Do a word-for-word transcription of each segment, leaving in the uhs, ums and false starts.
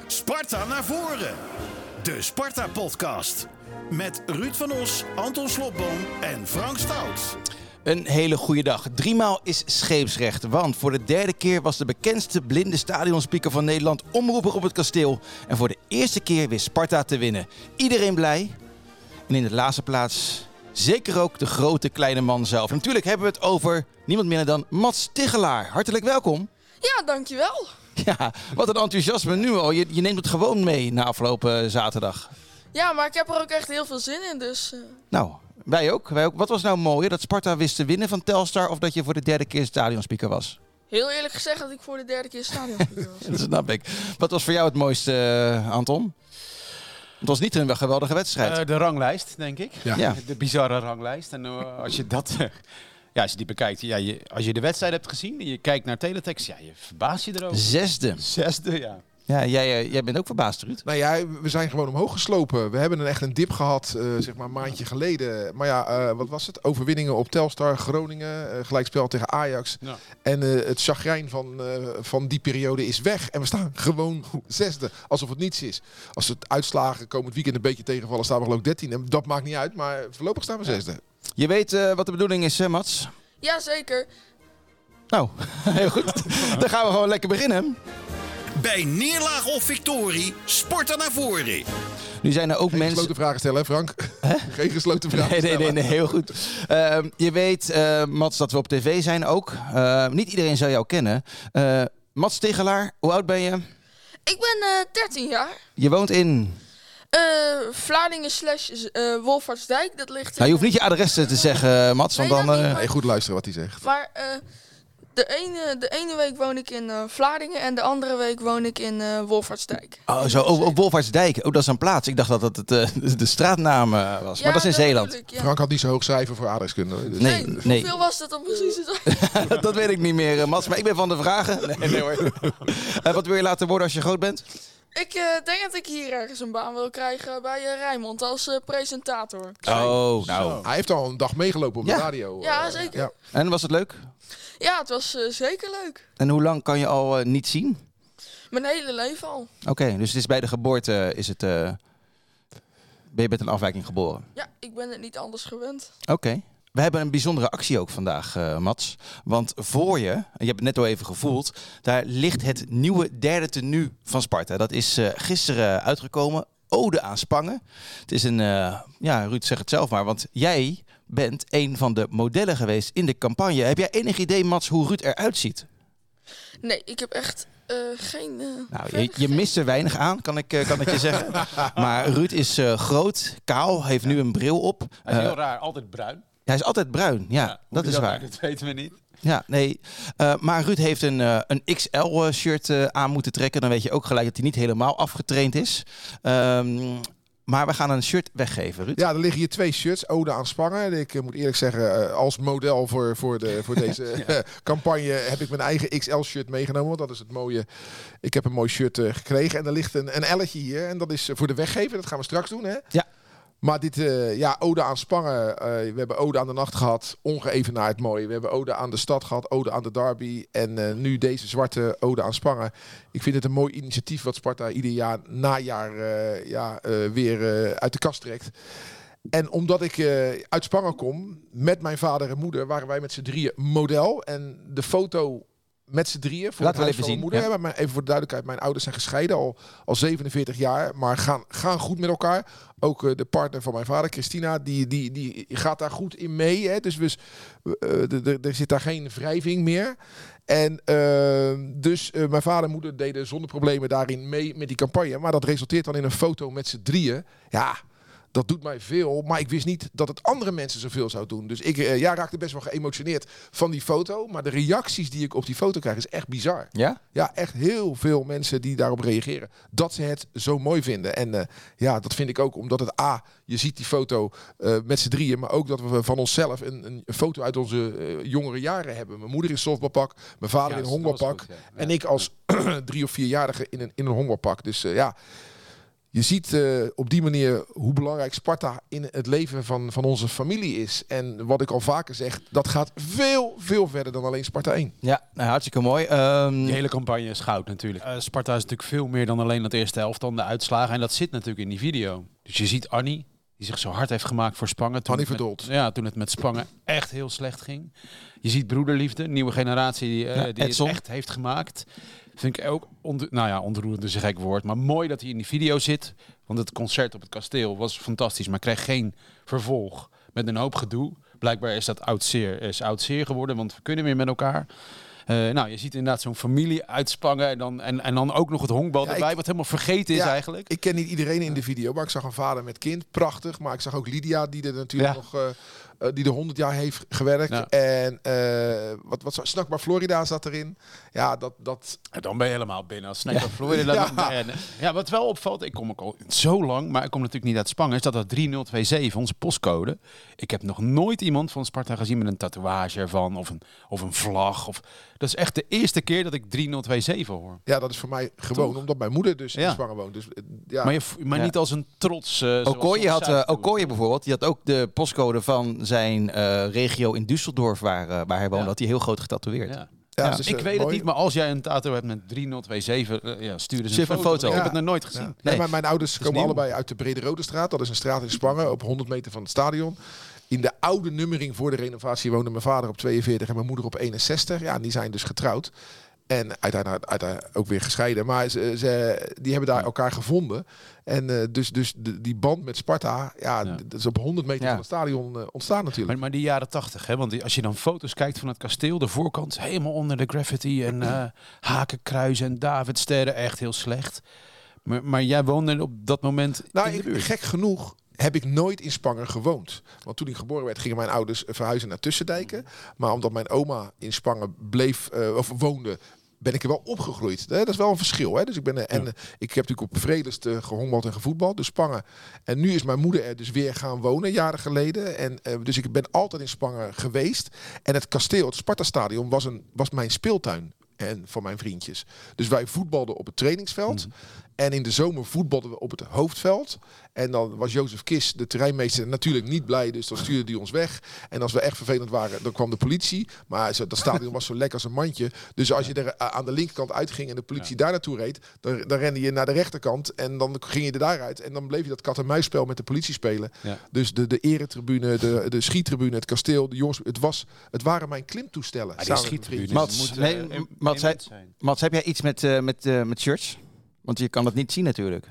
Sparta naar voren. De Sparta-podcast. Met Ruud van Os, Anton Slobboom en Frank Stout. Een hele goede dag. Driemaal is scheepsrecht, want voor de derde keer was de bekendste blinde stadionspeaker van Nederland omroeper op het kasteel. En voor de eerste keer weer Sparta te winnen. Iedereen blij. En in de laatste plaats zeker ook de grote kleine man zelf. En natuurlijk hebben we het over niemand minder dan Mats Tigelaar. Hartelijk welkom. Ja, dankjewel. Ja, wat een enthousiasme nu al. Je, je neemt het gewoon mee na afgelopen zaterdag. Ja, maar ik heb er ook echt heel veel zin in, dus... Uh... Nou, wij ook, wij ook. Wat was nou mooier, dat Sparta wist te winnen van Telstar of dat je voor de derde keer stadionspeaker was? Heel eerlijk gezegd dat ik voor de derde keer stadionspeaker was. Dat snap ik. Wat was voor jou het mooiste, uh, Anton? Het was niet een geweldige wedstrijd. Uh, de ranglijst, denk ik. Ja. Ja. De bizarre ranglijst. En uh, als je dat... Uh, ja, als je die bekijkt, ja, je, als je de wedstrijd hebt gezien en je kijkt naar teletext, ja, je verbaast je erover. Zesde. Zesde, ja. Ja, jij, jij bent ook verbaasd, Ruud. Nou ja, we zijn gewoon omhoog geslopen. We hebben een echt een dip gehad, uh, zeg maar een maandje geleden. Maar ja, uh, wat was het? Overwinningen op Telstar, Groningen, uh, gelijkspel tegen Ajax. Ja. En uh, het chagrijn van, uh, van die periode is weg. En we staan gewoon zesde, alsof het niets is. Als het uitslagen komend weekend een beetje tegenvallen, staan we geloof ik dertien. En dat maakt niet uit, maar voorlopig staan we zesde. Je weet uh, wat de bedoeling is, hè, Mats? Jazeker. Nou, heel goed. Dan gaan we gewoon lekker beginnen. Bij neerlaag of victorie, Sparta naar voren. Nu zijn er ook Geen mensen... gesloten vragen stellen, hè Frank? Huh? Geen gesloten vragen nee, nee, stellen. Nee, nee, heel goed. Uh, je weet, uh, Mats, dat we op tv zijn ook. Uh, niet iedereen zou jou kennen. Uh, Mats Tigelaar, hoe oud ben je? Ik ben uh, dertien jaar. Je woont in... Uh, Vlaardingen slash uh, Wolvaartsdijk, dat ligt... Nou, je hoeft niet je adres te zeggen, Mats, nee, want dan... Uh... Nee, goed luisteren wat hij zegt. Maar uh, de, ene, de ene week woon ik in uh, Vlaardingen en de andere week woon ik in uh, Wolvaartsdijk. Oh, zo, op, op Wolvaartsdijk. Oh, dat is een plaats. Ik dacht dat dat het, uh, de straatnaam uh, was, ja, maar dat is in dat Zeeland. Ik, ja. Frank had niet zo hoog cijfer voor aardrijkskunde. Dus. Nee, nee, nee. Hoeveel was dat dan precies? Dat weet ik niet meer, uh, Mats, maar ik ben van de vragen. Nee, nee hoor. uh, wat wil je laten worden als je groot bent? Ik uh, denk dat ik hier ergens een baan wil krijgen bij uh, Rijnmond als uh, presentator. Oh, nou. Hij heeft al een dag meegelopen op ja. de radio. Ja, uh, zeker. Ja. En was het leuk? Ja, het was uh, zeker leuk. En hoe lang kan je al uh, niet zien? Mijn hele leven al. Oké, okay, dus het is bij de geboorte is het, uh, ben je met een afwijking geboren? Ja, ik ben het niet anders gewend. Oké. Okay. We hebben een bijzondere actie ook vandaag, uh, Mats. Want voor je, je hebt het net al even gevoeld, daar ligt het nieuwe derde tenue van Sparta. Dat is uh, gisteren uitgekomen. Ode aan Spangen. Het is een, uh, ja, Ruud zegt het zelf maar, want jij bent een van de modellen geweest in de campagne. Heb jij enig idee, Mats, hoe Ruud eruit ziet? Nee, ik heb echt uh, geen... Uh, nou, je, je mist er weinig aan, kan ik, uh, kan ik je zeggen. Maar Ruud is uh, groot, kaal, heeft nu een bril op. Hij is heel uh, raar, altijd bruin. Hij is altijd bruin, ja, ja dat is dat waar. Dat weten we niet. Ja, nee. Uh, maar Ruud heeft een, uh, een X L-shirt uh, aan moeten trekken. Dan weet je ook gelijk dat hij niet helemaal afgetraind is. Um, maar we gaan een shirt weggeven, Ruud. Ja, er liggen hier twee shirts. Ode aan Spangen. Ik uh, moet eerlijk zeggen, uh, als model voor, voor, de, voor deze ja. uh, campagne heb ik mijn eigen X L-shirt meegenomen. Want dat is het mooie. Ik heb een mooi shirt uh, gekregen. En er ligt een, een L'tje hier. En dat is uh, voor de weggeven. Dat gaan we straks doen, hè? Ja. Maar dit, uh, ja, Ode aan Spangen. Uh, we hebben Ode aan de Nacht gehad. Ongeëvenaard mooi. We hebben Ode aan de Stad gehad. Ode aan de Derby. En uh, nu deze zwarte Ode aan Spangen. Ik vind het een mooi initiatief wat Sparta ieder jaar, najaar, uh, ja, uh, weer uh, uit de kast trekt. En omdat ik uh, uit Spangen kom, met mijn vader en moeder, waren wij met z'n drieën model. En de foto... Met z'n drieën. Voor Laten we even zien. Moeder. Ja. Ja, maar even voor de duidelijkheid. Mijn ouders zijn gescheiden al, al zevenenveertig jaar. Maar gaan, gaan goed met elkaar. Ook uh, de partner van mijn vader, Christina, die, die, die gaat daar goed in mee. Hè. Dus we, uh, er zit daar geen wrijving meer. En uh, dus uh, mijn vader en moeder deden zonder problemen daarin mee met die campagne. Maar dat resulteert dan in een foto met z'n drieën. Ja... Dat doet mij veel, maar ik wist niet dat het andere mensen zoveel zou doen. Dus ik uh, ja, raakte best wel geëmotioneerd van die foto. Maar de reacties die ik op die foto krijg is echt bizar. Ja? Ja, echt heel veel mensen die daarop reageren. Dat ze het zo mooi vinden. En uh, ja, dat vind ik ook omdat het A, je ziet die foto uh, met z'n drieën. Maar ook dat we van onszelf een, een foto uit onze uh, jongere jaren hebben. Mijn moeder in softbalpak, mijn vader Ja, in een honkbalpak. goed, ja. En ik als drie- of vierjarige in een, in een honkbalpak. Dus uh, ja... je ziet uh, op die manier hoe belangrijk Sparta in het leven van, van onze familie is. En wat ik al vaker zeg, dat gaat veel, veel verder dan alleen Sparta één. Ja, nou, hartstikke mooi. Um... Die hele campagne is goud natuurlijk. Uh, Sparta is natuurlijk veel meer dan alleen dat eerste helft, dan de uitslagen. En dat zit natuurlijk in die video. Dus je ziet Annie, die zich zo hard heeft gemaakt voor Spangen. Toen Annie met, Verdold. Ja, toen het met Spangen echt heel slecht ging. Je ziet broederliefde, nieuwe generatie die, uh, ja, die het echt heeft gemaakt. Vind ik ook, onder, nou ja, ontroerend is een gek woord. Maar mooi dat hij in die video zit. Want het concert op het kasteel was fantastisch. Maar kreeg geen vervolg met een hoop gedoe. Blijkbaar is dat oud zeer, is oud zeer geworden. Want we kunnen weer met elkaar. Uh, nou, je ziet inderdaad zo'n familie uitspangen. En dan, en, en dan ook nog het honkbal ja, erbij. Ik, wat helemaal vergeten is ja, eigenlijk. Ik ken niet iedereen in de video. Maar ik zag een vader met kind. Prachtig. Maar ik zag ook Lydia die er natuurlijk ja. nog... Uh, Uh, die er honderd jaar heeft gewerkt. Ja. En uh, wat, wat Snackbar Florida zat erin. Ja, dat... dat... En dan ben je helemaal binnen als Snackbar ja. Florida. Ja. En, ja, wat wel opvalt, ik kom ook al zo lang, maar ik kom natuurlijk niet uit Spangen, is dat dat drie nul twee zeven, onze postcode. Ik heb nog nooit iemand van Sparta gezien met een tatoeage ervan of een, of een vlag. Of, dat is echt de eerste keer dat ik drie nul twee zeven hoor. Ja, dat is voor mij gewoon, Toch? omdat mijn moeder dus ja. in Spangen woont. Dus, ja. Maar, je, maar ja. niet als een trots... Uh, Okoye had uh, Okoye bijvoorbeeld, die had ook de postcode van zijn uh, regio in Düsseldorf waar, uh, waar hij woonde, ja. had hij heel groot getatoeëerd. Ja. Ja, ja. dus, ik uh, weet mooi. het niet, maar als jij een tattoo hebt met drie nul twee zeven, uh, ja, stuur eens een foto. een foto. Ik Ja. heb het nog nooit gezien. Ja. Nee. Nee, maar mijn ouders komen nieuw. allebei uit de Brede Rode Straat. Dat is een straat in Spangen op honderd meter van het stadion. In de oude nummering voor de renovatie woonde mijn vader op tweeënveertig en mijn moeder op eenenzestig. Ja, en die zijn dus getrouwd. En uiteindelijk, uiteindelijk ook weer gescheiden. Maar ze, ze, die hebben daar elkaar gevonden. En uh, dus, dus de, die band met Sparta, ja, ja. dat is op honderd meter ja. van het stadion uh, ontstaan natuurlijk. Maar, maar die jaren tachtig, hè? Want die, als je dan foto's kijkt van het kasteel, de voorkant helemaal onder de graffiti en uh, hakenkruisen en Davidsterren, echt heel slecht. Maar, maar jij woonde op dat moment nou, in de ik, buurt. gek genoeg heb ik nooit in Spangen gewoond. Want toen ik geboren werd, gingen mijn ouders verhuizen naar Tussendijken. Maar omdat mijn oma in Spangen bleef, uh, of woonde, ben ik er wel opgegroeid. Dat is wel een verschil. Hè? Dus ik ben er, en ja. ik heb natuurlijk op Vredelst uh, gehonkbald en gevoetbald, dus Spangen. En nu is mijn moeder er dus weer gaan wonen, jaren geleden. En uh, dus ik ben altijd in Spangen geweest. En het kasteel, het Sparta-stadion, was, een, was mijn speeltuin. En van mijn vriendjes. Dus wij voetbalden op het trainingsveld. Mm. En in de zomer voetbalden we op het hoofdveld. En dan was Jozef Kis, de terreinmeester, natuurlijk niet blij. Dus dan stuurde hij ons weg. En als we echt vervelend waren, dan kwam de politie. Maar dat stadion was zo lekker als een mandje. Dus als je er aan de linkerkant uitging en de politie ja. daar naartoe reed, dan, dan rende je naar de rechterkant. En dan ging je er daaruit. En dan bleef je dat kat-en-muisspel met de politie spelen. Ja. Dus de, de eretribune, de, de schietribune, het kasteel, de jongens. Het, was, het waren mijn klimtoestellen. Ah, die schietribune. Mats, nee, uh, Mats, hij, Mats, heb jij iets met, uh, met, uh, met shirts? Want je kan het niet zien natuurlijk.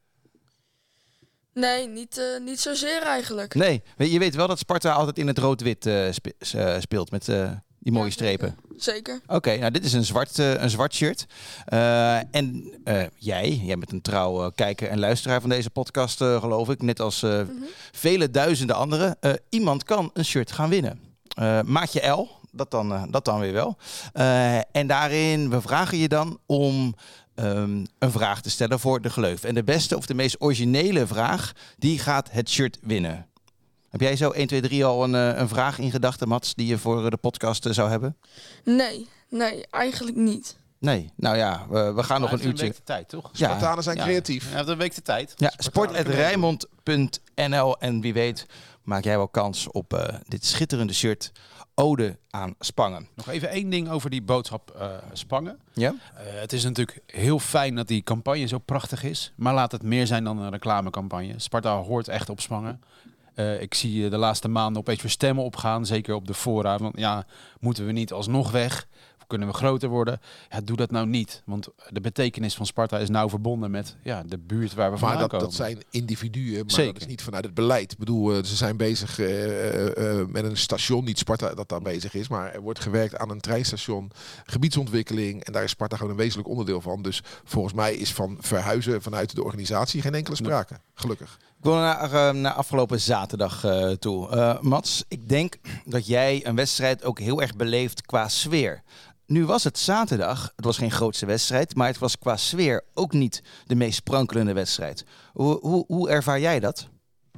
Nee, niet, uh, niet zozeer eigenlijk. Nee, je weet wel dat Sparta altijd in het rood-wit uh, spe- uh, speelt met uh, die mooie ja, strepen. Zeker. Oké, okay, nou dit is een zwart, uh, een zwart shirt. Uh, en uh, jij, jij bent een trouw uh, kijker en luisteraar van deze podcast, uh, geloof ik. Net als uh, mm-hmm. vele duizenden anderen. Uh, iemand kan een shirt gaan winnen. Uh, maatje L, dat dan, uh, dat dan weer wel. Uh, en daarin, we vragen je dan om Um, een vraag te stellen voor de gleuf. En de beste of de meest originele vraag, die gaat het shirt winnen. Heb jij zo één, twee, drie al een, een vraag in gedachten, Mats, die je voor de podcast uh, zou hebben? Nee, nee, eigenlijk niet. Nee, nou ja, we, we gaan maar nog een uurtje. Een week de tijd, toch? Ja. Spartanen zijn ja. creatief. Ja, een week de tijd. Ja, sport at rijnmond punt n l en wie weet maak jij wel kans op uh, dit schitterende shirt. Ode aan Spangen. Nog even één ding over die boodschap uh, Spangen. Ja? Uh, het is natuurlijk heel fijn dat die campagne zo prachtig is. Maar laat het meer zijn dan een reclamecampagne. Sparta hoort echt op Spangen. Uh, ik zie de laatste maanden opeens weer stemmen opgaan. Zeker op de fora. Want ja, moeten we niet alsnog weg? Of kunnen we groter worden? Ja, doe dat nou niet. Want de betekenis van Sparta is nauw verbonden met ja, de buurt waar we vandaan maar dat, komen. dat zijn individuen, maar Zeker. dat is niet vanuit het beleid. Ik bedoel, uh, ze zijn bezig uh, uh, met een station, niet Sparta dat daar bezig is, maar er wordt gewerkt aan een treinstation, gebiedsontwikkeling en daar is Sparta gewoon een wezenlijk onderdeel van. Dus volgens mij is van verhuizen vanuit de organisatie geen enkele sprake. Nee. Gelukkig. Ik wil naar, uh, naar afgelopen zaterdag uh, toe. Uh, Mats, ik denk dat jij een wedstrijd ook heel erg beleeft qua sfeer. Nu was het zaterdag, het was geen grootste wedstrijd, maar het was qua sfeer ook niet de meest sprankelende wedstrijd. Hoe, hoe, hoe ervaar jij dat?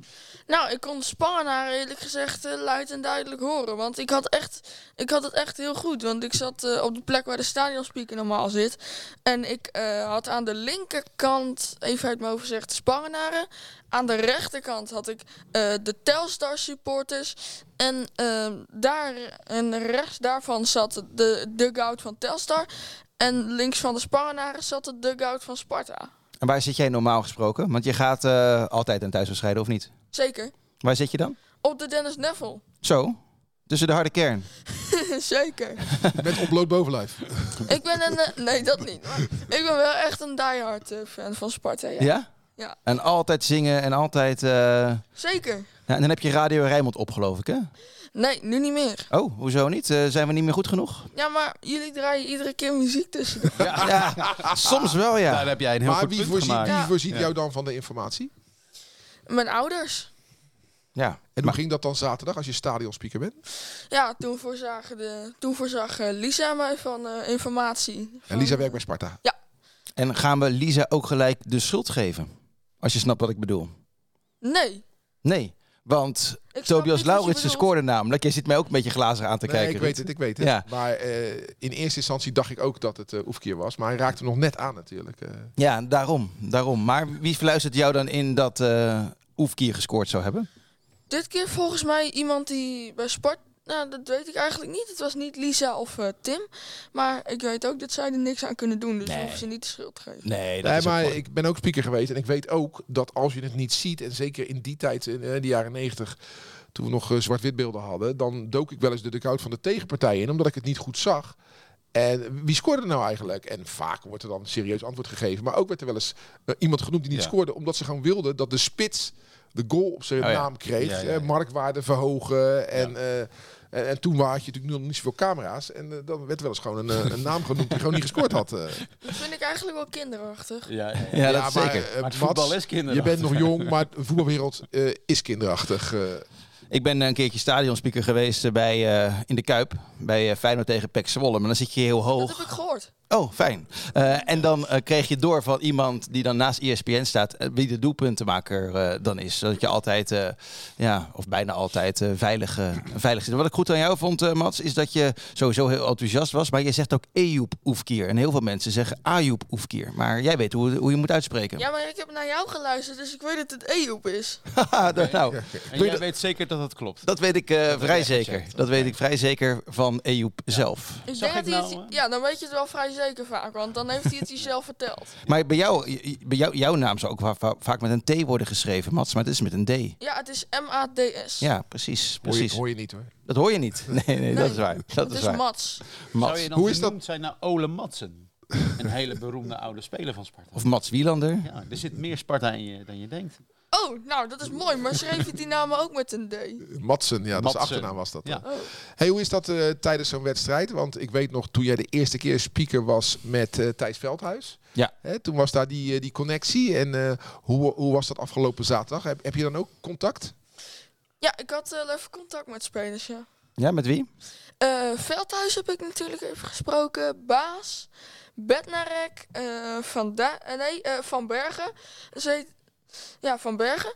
Nou, ik kon de Spangenaren eerlijk gezegd uh, luid en duidelijk horen. Want ik had, echt, ik had het echt heel goed. Want ik zat uh, op de plek waar de stadionspeaker normaal zit. En ik uh, had aan de linkerkant, even uit mijn hoofd gezegd, de Spangenaren. Aan de rechterkant had ik uh, de Telstar supporters. En, uh, daar, en rechts daarvan zat de dugout van Telstar. En links van de Spangenaren zat de dugout van Sparta. En waar zit jij normaal gesproken? Want je gaat uh, altijd een thuiswedstrijden, of niet? Zeker. Waar zit je dan? Op de Dennis Neville. Zo? Tussen de harde kern? Zeker. Met ontbloot bovenlijf. Ik ben een... Uh, nee, dat niet. Maar ik ben wel echt een diehard uh, fan van Sparta. Ja? Ja? Ja. En altijd zingen en altijd... Uh... Zeker. Ja, en dan heb je Radio Rijnmond op, geloof ik, hè? Nee, nu niet meer. Oh, hoezo niet? Uh, zijn we niet meer goed genoeg? Ja, maar jullie draaien iedere keer muziek tussen. Ja, ja, soms wel, ja. Daar heb jij een heel Maar goed wie punt voorziet, gemaakt. wie Ja. voorziet Ja. jou dan van de informatie? Mijn ouders. Ja. En hoe Maar- ging dat dan zaterdag als je stadionspeaker bent? Ja, toen voorzag, de, toen voorzag uh, Lisa mij van uh, informatie. En Van- Lisa werkt bij Sparta. En gaan we Lisa ook gelijk de schuld geven? Als je snapt wat ik bedoel. Nee. Nee, want Ik snap Tobias niet wat je Lauritsen bedoelt. scoorde namelijk. Jij zit mij ook een beetje glazig aan te Nee, kijken. ik weet Ruud. het, ik weet het. Ja. Maar eh, in eerste instantie dacht ik ook dat het uh, Oefkier was. Maar hij raakte hem nog net aan natuurlijk. Uh. Ja, daarom, daarom. Maar wie fluistert jou dan in dat uh, Oefkier gescoord zou hebben? Dit keer volgens mij iemand die bij Sport... Nou, dat weet ik eigenlijk niet. Het was niet Lisa of uh, Tim. Maar ik weet ook dat zij er niks aan kunnen doen. Dus Nee. hoeven ze niet de schuld te geven. Nee, dat Nee, is ook maar mooi. ik ben ook speaker geweest. En ik weet ook dat als je het niet ziet, en zeker in die tijd, in uh, de jaren negentig, toen we nog uh, zwart-wit beelden hadden, dan dook ik wel eens de dugout van de tegenpartij in, omdat ik het niet goed zag. En wie scoorde er nou eigenlijk? En vaak wordt er dan serieus antwoord gegeven. Maar ook werd er wel eens uh, iemand genoemd die niet Ja. scoorde, omdat ze gewoon wilden dat de spits de goal op zijn Oh ja. naam kreeg. Ja, ja, ja. Uh, marktwaarde verhogen. En, uh, en, en toen had je natuurlijk nog niet zoveel camera's. En uh, dan werd wel eens gewoon een, uh, een naam genoemd die gewoon niet gescoord had. Uh. Dat vind ik eigenlijk wel kinderachtig. Ja, ja, ja. Ja, dat Ja, is maar, zeker. uh, Maar het Mats, voetbal is je kinderachtig. bent nog jong, maar de voetbalwereld uh, is kinderachtig. Uh. Ik ben een keertje stadionspeaker geweest uh, bij, uh, in de Kuip. Bij uh, Feyenoord tegen P E C Zwolle. Maar dan zit je heel Dat hoog. heb ik gehoord. Oh, fijn. Uh, en dan uh, kreeg je door van iemand die dan naast E S P N staat, uh, wie de doelpuntenmaker uh, dan is. Zodat je altijd, uh, ja, of bijna altijd, uh, veilig, uh, veilig zit. Wat ik goed aan jou vond, uh, Mats, is dat je sowieso heel enthousiast was. Maar je zegt ook Ejoep Oefkier. En heel veel mensen zeggen Ajoep Oefkier. Maar jij weet hoe, hoe je moet uitspreken. Ja, maar ik heb naar jou geluisterd, dus ik weet dat het Ejoep is. Haha, dat- nou, En Wil je jij dat- weet zeker dat het klopt. dat weet ik uh, weet vrij ik zeker. gezegd. Dat weet ik vrij zeker van Ejoep zelf. Ik Zag denk ik dat nou, hij het, hè? ja, dan weet je het wel vrij zeker vaak, want dan heeft hij het jezelf verteld. Maar bij jou, bij jou, jouw naam zou ook va- va- vaak met een T worden geschreven, Mats. Maar het is met een D. Ja, het is M A D S. Ja, precies. Hoor, je, precies. hoor je niet hoor. Dat hoor je niet. Nee, nee, Nee, dat is waar. Dat het is is waar. Mats. Mats. Zou je dan Hoe is dat? genoemd zijn naar Ole Madsen? Een hele beroemde oude speler van Sparta. Of Mats Wielander. Ja, er zit meer Sparta in je dan je denkt. Oh, nou, dat is mooi, maar schreef je die naam ook met een D? Matsen, ja, dat is de Madsen. achternaam was dat. Ja. Oh. Hey, hoe is dat uh, tijdens zo'n wedstrijd? Want ik weet nog, toen jij de eerste keer speaker was met uh, Thijs Veldhuis. Ja. Hè, toen was daar die, uh, die connectie. En uh, hoe, hoe was dat afgelopen zaterdag? Heb, heb je dan ook contact? Ja, ik had uh, even contact met spelers, ja. Ja, met wie? Uh, Veldhuis heb ik natuurlijk even gesproken. Baas. Bednarek. Uh, van, da uh, nee, uh, van Bergen. Ze heet, ja, Van Bergen.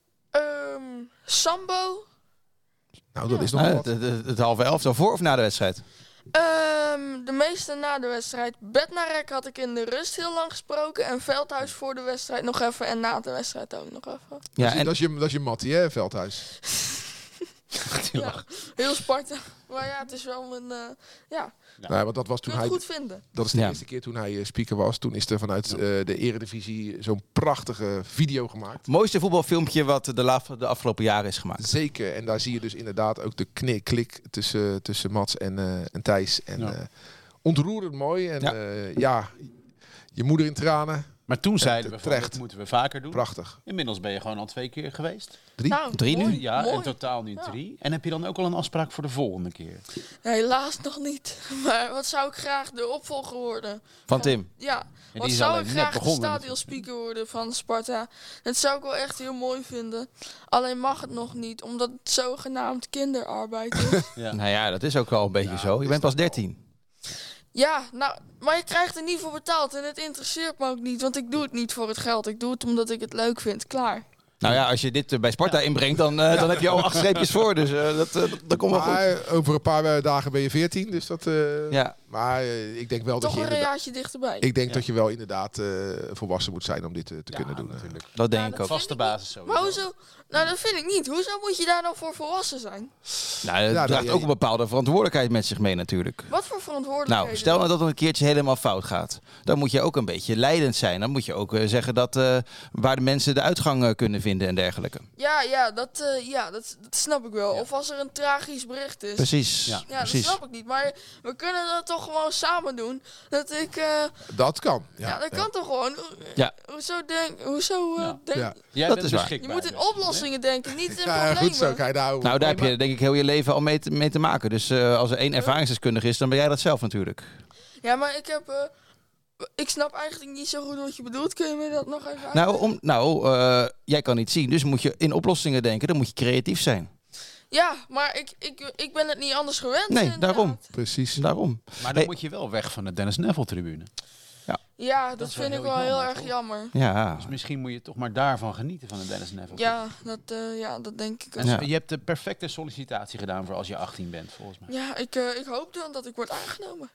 Um, Sambo. Nou, dat is nog Uh, wel het, wat. het, het halve elftal voor of na de wedstrijd? Um, de meeste na de wedstrijd. Bednarek had ik in de rust heel lang gesproken. En Veldhuis voor de wedstrijd nog even. En na de wedstrijd ook nog even. Ja, dat, is, en dat, is je, dat is je Mattie, hè, Veldhuis? Ja, heel Sparta. Maar ja, het is wel een... Uh, ja, Ja. Nou, want dat was ik toen wil het hij... goed vinden. Dat is de Ja. eerste keer toen hij uh, speaker was. Toen is er vanuit Ja. uh, de Eredivisie zo'n prachtige video gemaakt. het mooiste voetbalfilmpje wat de, la- de afgelopen jaren is gemaakt. Zeker. En daar zie je dus inderdaad ook de knik, klik tussen, tussen Mats en, uh, en Thijs. En Ja. uh, ontroerend mooi. En Ja. ja. ja, je moeder in tranen. Maar toen zeiden we van, terecht. dat moeten we vaker doen. Prachtig. Inmiddels ben je gewoon al twee keer geweest. Drie? Nou, Drie nu? mooi, Ja, mooi. in totaal nu Ja. drie. En heb je dan ook al een afspraak voor de volgende keer? Ja, helaas nog niet. Maar wat zou ik graag de opvolger worden? Van Tim. Ja, die wat is zou alleen ik net graag de begonnen stadionspeaker worden van Sparta? Dat zou ik wel echt heel mooi vinden. Alleen mag het nog niet, omdat het zogenaamd kinderarbeid is. Ja. Nou ja, dat is ook wel een beetje Ja, zo. Je is bent pas dat wel. dertien. Ja, nou, maar je krijgt er niet voor betaald en het interesseert me ook niet, want ik doe het niet voor het geld. Ik doe het omdat ik het leuk vind. Klaar. Nou ja, als je dit uh, bij Sparta ja. inbrengt, dan, uh, dan heb je al acht streepjes voor. Dus uh, dat, uh, dat, dat komt wel maar, goed. Over een paar dagen ben je veertien. Dus dat, uh, ja. Maar uh, ik denk wel Toch dat je... een jaartje dichterbij. Ik denk ja. dat je wel inderdaad uh, volwassen moet zijn om dit uh, te ja, kunnen doen. Natuurlijk. Dat denk ja, ik dat ook. Vaste basis zo. Maar hoezo? Nou, dat vind ik niet. Hoezo moet je daar dan voor volwassen zijn? Nou, het ja, draagt ja, ook ja. een bepaalde verantwoordelijkheid met zich mee natuurlijk. Wat voor verantwoordelijkheden? Nou, stel nou dat het een keertje helemaal fout gaat. Dan moet je ook een beetje leidend zijn. Dan moet je ook uh, zeggen dat uh, waar de mensen de uitgang uh, kunnen vinden en dergelijke. Ja, ja, dat, uh, ja dat, dat snap ik wel. Ja. Of als er een tragisch bericht is. Precies. Ja, Ja, precies. dat snap ik niet. Maar we kunnen dat toch gewoon samen doen. Dat ik... Uh, Dat kan. ja, Ja, dat ja. kan toch gewoon. Ja. Hoezo denk... Hoezo uh, Ja. denk... Ja. Jij Dat bent is waar. Je beschikbaar, moet in dus. oplossingen denken, niet in Ja, problemen. goed zo. Kijk, nou, Nou, daar heb Nee, je denk ik heel je leven al mee te, mee te maken. Dus uh, als er één ervaringsdeskundige is, dan ben jij dat zelf natuurlijk. Ja, maar ik heb... Uh, ik snap eigenlijk niet zo goed wat je bedoelt. Kun je me dat nog even Nou, uitleggen? om, nou uh, jij kan niet zien, dus moet je in oplossingen denken. Dan moet je creatief zijn. Ja, maar ik, ik, ik ben het niet anders gewend. Nee, inderdaad. daarom. precies. Daarom. Maar dan Hey. moet je wel weg van de Dennis Neville-tribune. Ja, dat, is wel vind ik heel wel heel jammer, erg toch? jammer. Ja. Dus misschien moet je toch maar daarvan genieten van de Dennis Neville. Ja, dat, uh, ja, dat denk ik ook. Ja. Je hebt de perfecte sollicitatie gedaan voor als je achttien bent, volgens mij. Ja, ik, uh, ik hoop dan dat ik word aangenomen.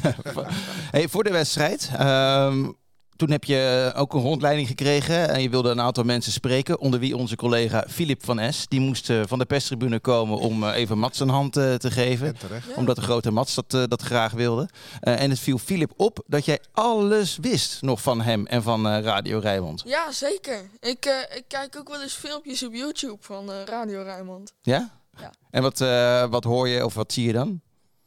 Hey, voor de wedstrijd, um, toen heb je ook een rondleiding gekregen en je wilde een aantal mensen spreken, onder wie onze collega Filip van Es. Die moest uh, van de perstribune komen om uh, even Mats een hand uh, te geven. En terecht. Ja. Omdat de grote Mats dat, uh, dat graag wilde. Uh, en het viel Filip op dat jij alles wist nog van hem en van uh, Radio Rijnmond. Ja, zeker. Ik, uh, ik kijk ook wel eens filmpjes op YouTube van uh, Radio Rijnmond. Ja? Ja. En wat, uh, wat hoor je of wat zie je dan?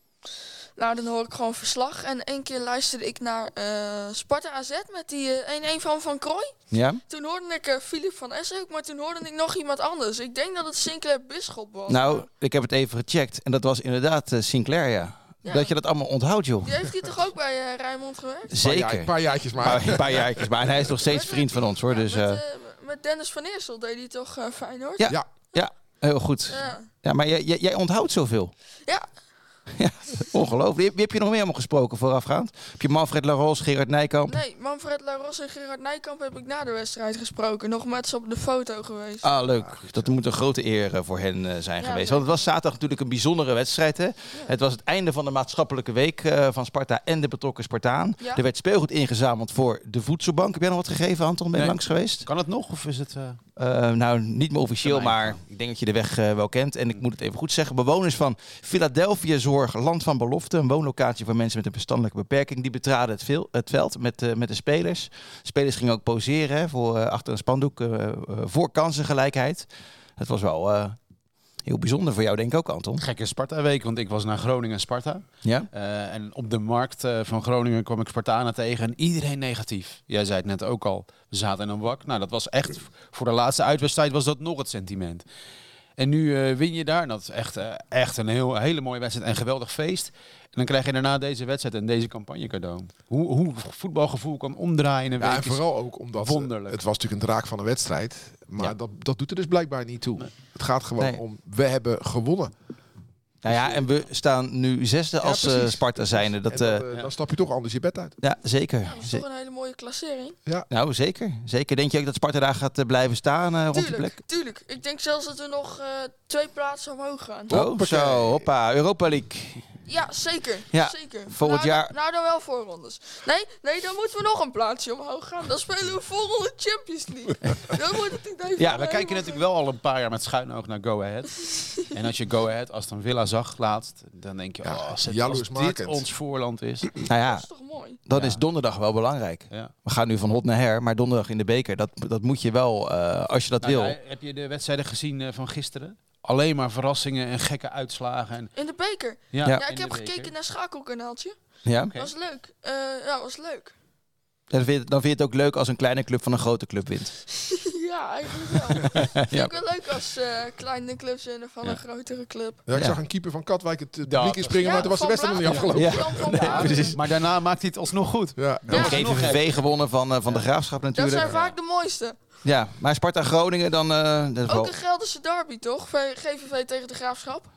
Nou, dan hoor ik gewoon verslag. En één keer luisterde ik naar uh, Sparta A Z met die uh, één-één van Van Krooi. Ja? Toen hoorde ik uh, Filip van Es ook, maar toen hoorde ik nog iemand anders. Ik denk dat het Sinclair Bisschop was. Nou, ik heb het even gecheckt en dat was inderdaad uh, Sinclair, ja. Ja. Dat je dat allemaal onthoudt, joh. Die heeft hij toch ook bij uh, Rijnmond gewerkt? Zeker. Een paar jaartjes Een maar. paar, paar jaartjes, maar hij is nog steeds vriend van ons, hoor. Ja, Dus, met, uh, uh, met Dennis van Eersel deed hij toch uh, fijn, hoor? Ja. Ja. ja, heel goed. Ja. Ja, maar jij, jij, jij onthoudt zoveel. Ja. Ja, ongelooflijk. Wie, wie heb je nog meer allemaal gesproken voorafgaand? Heb je Manfred Laros, Gerard Nijkamp? Nee, Manfred Laros en Gerard Nijkamp heb ik na de wedstrijd gesproken. Nog met ze op de foto geweest. Ah, leuk. Dat moet een grote eer uh, voor hen uh, zijn Ja, geweest. leuk. Want het was zaterdag natuurlijk een bijzondere wedstrijd. Hè? Het was het einde van de maatschappelijke week uh, van Sparta en de betrokken Spartaan. Ja. Er werd speelgoed ingezameld voor de voedselbank. Heb jij nog wat gegeven, Anton? Ben je Nee. langs geweest? Kan het nog of is het... Uh... Uh, nou, niet meer officieel, Termijn. maar ik denk dat je de weg uh, wel kent. En ik moet het even goed zeggen. Bewoners van Philadelphia Zorg, Land van Belofte, een woonlocatie voor mensen met een verstandelijke beperking, die betraden het, veel, het veld met, uh, met de spelers. De spelers gingen ook poseren hè, voor, uh, achter een spandoek uh, uh, voor kansengelijkheid. Het was wel uh, heel bijzonder voor jou, denk ik ook, Anton. Gekke Sparta-week, want ik was naar Groningen-Sparta. Ja? Uh, en op de markt uh, van Groningen kwam ik Spartanen tegen en iedereen negatief. Jij zei het net ook al, we zaten in een wak. Nou, dat was echt, voor de laatste uitwedstrijd was dat nog het sentiment. En nu uh, win je daar. En dat is echt, uh, echt een heel, hele mooie wedstrijd en een geweldig feest. En dan krijg je daarna deze wedstrijd en deze campagne cadeau. Hoe, hoe voetbalgevoel kan omdraaien in een Ja, week en is vooral ook omdat wonderlijk. het was natuurlijk een draak van een wedstrijd. Maar Ja. dat, dat doet er dus blijkbaar niet toe. Nee. Het gaat gewoon Nee. om, we hebben gewonnen. Nou ja, en we staan nu zesde als uh, precies. Sparta zijnde. Dat, En dan, uh, uh, ja. dan stap je toch anders je bed uit. ja, zeker. Dat is Ze- toch een hele mooie klassering. nou, zeker. Zeker. Denk je ook dat Sparta daar gaat uh, blijven staan uh, rond die plek? Tuurlijk, tuurlijk. Ik denk zelfs dat we nog uh, twee plaatsen omhoog gaan. Oh, Hoppakee. zo. Hoppa. Europa League. Ja, zeker. Ja, zeker. volgend nou, jaar- Dan, nou dan wel voorrondes. Nee, nee, dan moeten we nog een plaatsje omhoog gaan. Dan spelen we volgende Champions League. Dan wordt het idee Ja, van We kijken helemaal natuurlijk wel al een paar jaar met schuin oog naar Go Ahead. En als je Go Ahead, als dan Villa zag laatst, dan denk je, Ja, oh, als, het, als jaloersmakend. dit ons voorland is. Nou ja, Dat is toch mooi? dat Ja. is donderdag wel belangrijk. Ja. We gaan nu van hot naar her, maar donderdag in de beker, dat, dat moet je wel, uh, als je dat Nou, wil. ja, heb je de wedstrijden gezien uh, van gisteren? Alleen maar verrassingen en gekke uitslagen. En, In de beker. Ja. Ja, in ik de heb beker. gekeken naar Schakelkanaaltje. Ja? Oké. Dat was leuk. Uh, ja, was leuk. Dan, vind je, dan vind je het ook leuk als een kleine club van een grote club wint. Ja, eigenlijk wel. Vind Ja. ik wel leuk als uh, kleine clubs winnen van Ja. een grotere club. Ja, ik Ja. zag een keeper van Katwijk het uh, Ja, publiek inspringen, maar toen was de van wedstrijd nog niet Bladeren. afgelopen. Ja. Jan van Nee, Bladeren. precies. Maar daarna maakt hij het alsnog goed. Ja. Ja. Dan nog heeft G V V gewonnen van, uh, van de Graafschap Dat natuurlijk. zijn vaak de mooiste. Ja, maar Sparta Groningen dan... Uh, dat is wel- Ook een Gelderse derby, toch? V- G V V tegen de Graafschap.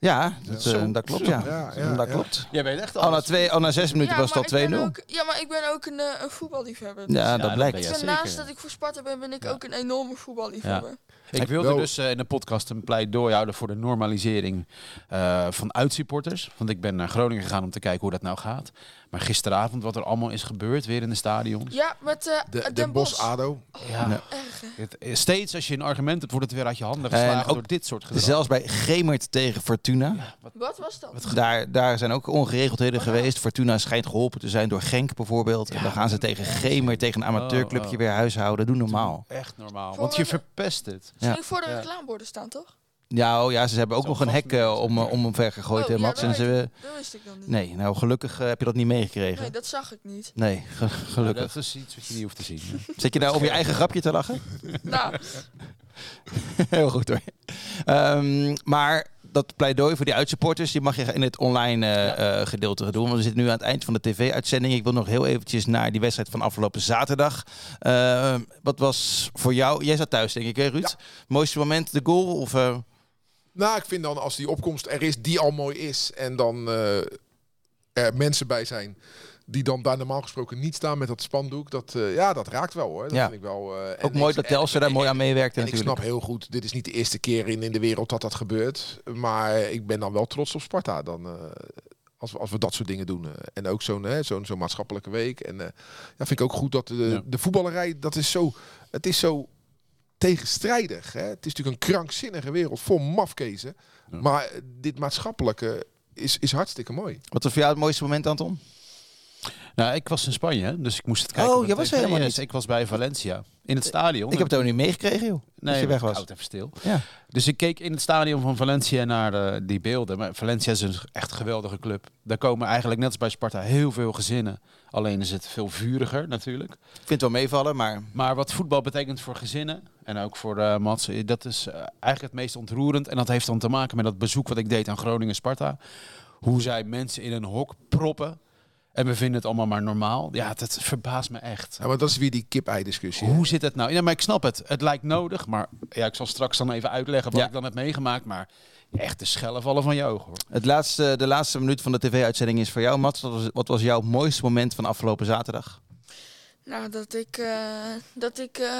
Ja, dat, uh, dat klopt, ja. Ja, ja, dat ja. klopt. Jij weet echt Al na, twee, al na zes minuten Ja, was het al maar ik ben twee nul. ook- Ja, maar ik ben ook een, uh, een voetballiefhebber. Dus Ja, Ja, dat dat blijkt. ben jij. dus zeker. naast dat ik voor Sparta ben, ben ik Ja. ook een enorme voetballiefhebber. Ik Ik wilde wel- dus uh, in de podcast een pleidooi houden voor de normalisering uh, van uitsupporters. Want ik ben naar Groningen gegaan om te kijken hoe dat nou gaat. Maar gisteravond wat er allemaal is gebeurd weer in de stadions. Ja, met uh, De, Den, Den Bosch. Bosch ADO. Ja. Nee. Erg, hè? Het, steeds als je een argument hebt, wordt het weer uit je handen En geslagen ook door dit soort gedrag. Zelfs bij Gemert tegen Fortuna. Wat was dat? Daar, daar zijn ook ongeregeldheden geweest. Fortuna schijnt geholpen te zijn door Genk bijvoorbeeld. En dan gaan ze tegen Gemert, tegen een amateurclubje Oh, oh. weer huishouden. Doe normaal. Echt normaal, Voor want je de- verpest het. Ze Ja. ging voor de Ja. reclameborden staan, toch? Ja, oh ja, ze hebben ook Zo nog een vast hek uh, niet. om, uh, om hem vergegooid, Oh, hè, ja, Mats. dat En ze, weet ik. Dat wist ik dan niet. nee, nou gelukkig uh, heb je dat niet meegekregen. Nee, dat zag ik niet. Nee, ge- gelukkig. Ja, dat is iets wat je niet hoeft te zien. hè. Zit je nou om je eigen grapje te lachen? Nou, Heel goed hoor. Um, maar dat pleidooi voor die uitsupporters, die mag je in het online uh, uh, gedeelte doen. Want we zitten nu aan het eind van de tv-uitzending. Ik wil nog heel eventjes naar die wedstrijd van afgelopen zaterdag. Uh, wat was voor jou... Jij zat thuis, denk ik, hè, Ruud? Ja. Mooiste moment, de goal? Of, uh... Nou, ik vind dan als die opkomst er is, die al mooi is. En dan uh, er mensen bij zijn die dan daar normaal gesproken niet staan met dat spandoek. Dat, uh, ja, dat raakt wel hoor. Dat Ja. vind ik wel, uh, en Ook mooi ik- dat en- Telstra daar en- mooi aan meewerkte En ik natuurlijk. snap heel goed, dit is niet de eerste keer in, in de wereld dat dat gebeurt. Maar ik ben dan wel trots op Sparta. Dan, uh, als, we, als we dat soort dingen doen. Uh, en ook zo'n hè, zo'n zo'n maatschappelijke week. En uh, ja, vind ik ook goed dat de, Ja. de voetballerij, dat is zo... Het is zo tegenstrijdig. Hè? Het is natuurlijk een krankzinnige wereld vol mafkezen. Ja. Maar uh, dit maatschappelijke is, is hartstikke mooi. Wat was voor jou het mooiste moment, Anton? Nou, ik was in Spanje, hè, dus ik moest het kijken. Oh, op de jij was T V. er helemaal Yes, niet. Ik was bij Valencia, in het stadion. Ik heb het ook niet meegekregen, joh. Nee, dat je weg ik was. houd even stil. Ja. Dus ik keek in het stadion van Valencia naar uh, die beelden. Maar Valencia is een echt geweldige club. Daar komen eigenlijk net als bij Sparta heel veel gezinnen. Alleen is het veel vuriger natuurlijk. Ik vind het wel meevallen, maar... Maar wat voetbal betekent voor gezinnen en ook voor uh, Mats, dat is uh, eigenlijk het meest ontroerend. En dat heeft dan te maken met dat bezoek wat ik deed aan Groningen-Sparta. Hoe zij mensen in een hok proppen. En we vinden het allemaal maar normaal. Ja, dat verbaast me echt. Ja, maar dat is weer die kip-ei-discussie. hè? Hoe zit het nou? Ja, maar ik snap het. Het lijkt nodig. Maar ja, ik zal straks dan even uitleggen wat Ja. ik dan heb meegemaakt. Maar echt de schellen vallen van je ogen, hoor. Het laatste, de laatste minuut van de tv-uitzending is voor jou, Mats. Wat was, wat was jouw mooiste moment van afgelopen zaterdag? nou, dat ik, uh, dat ik uh,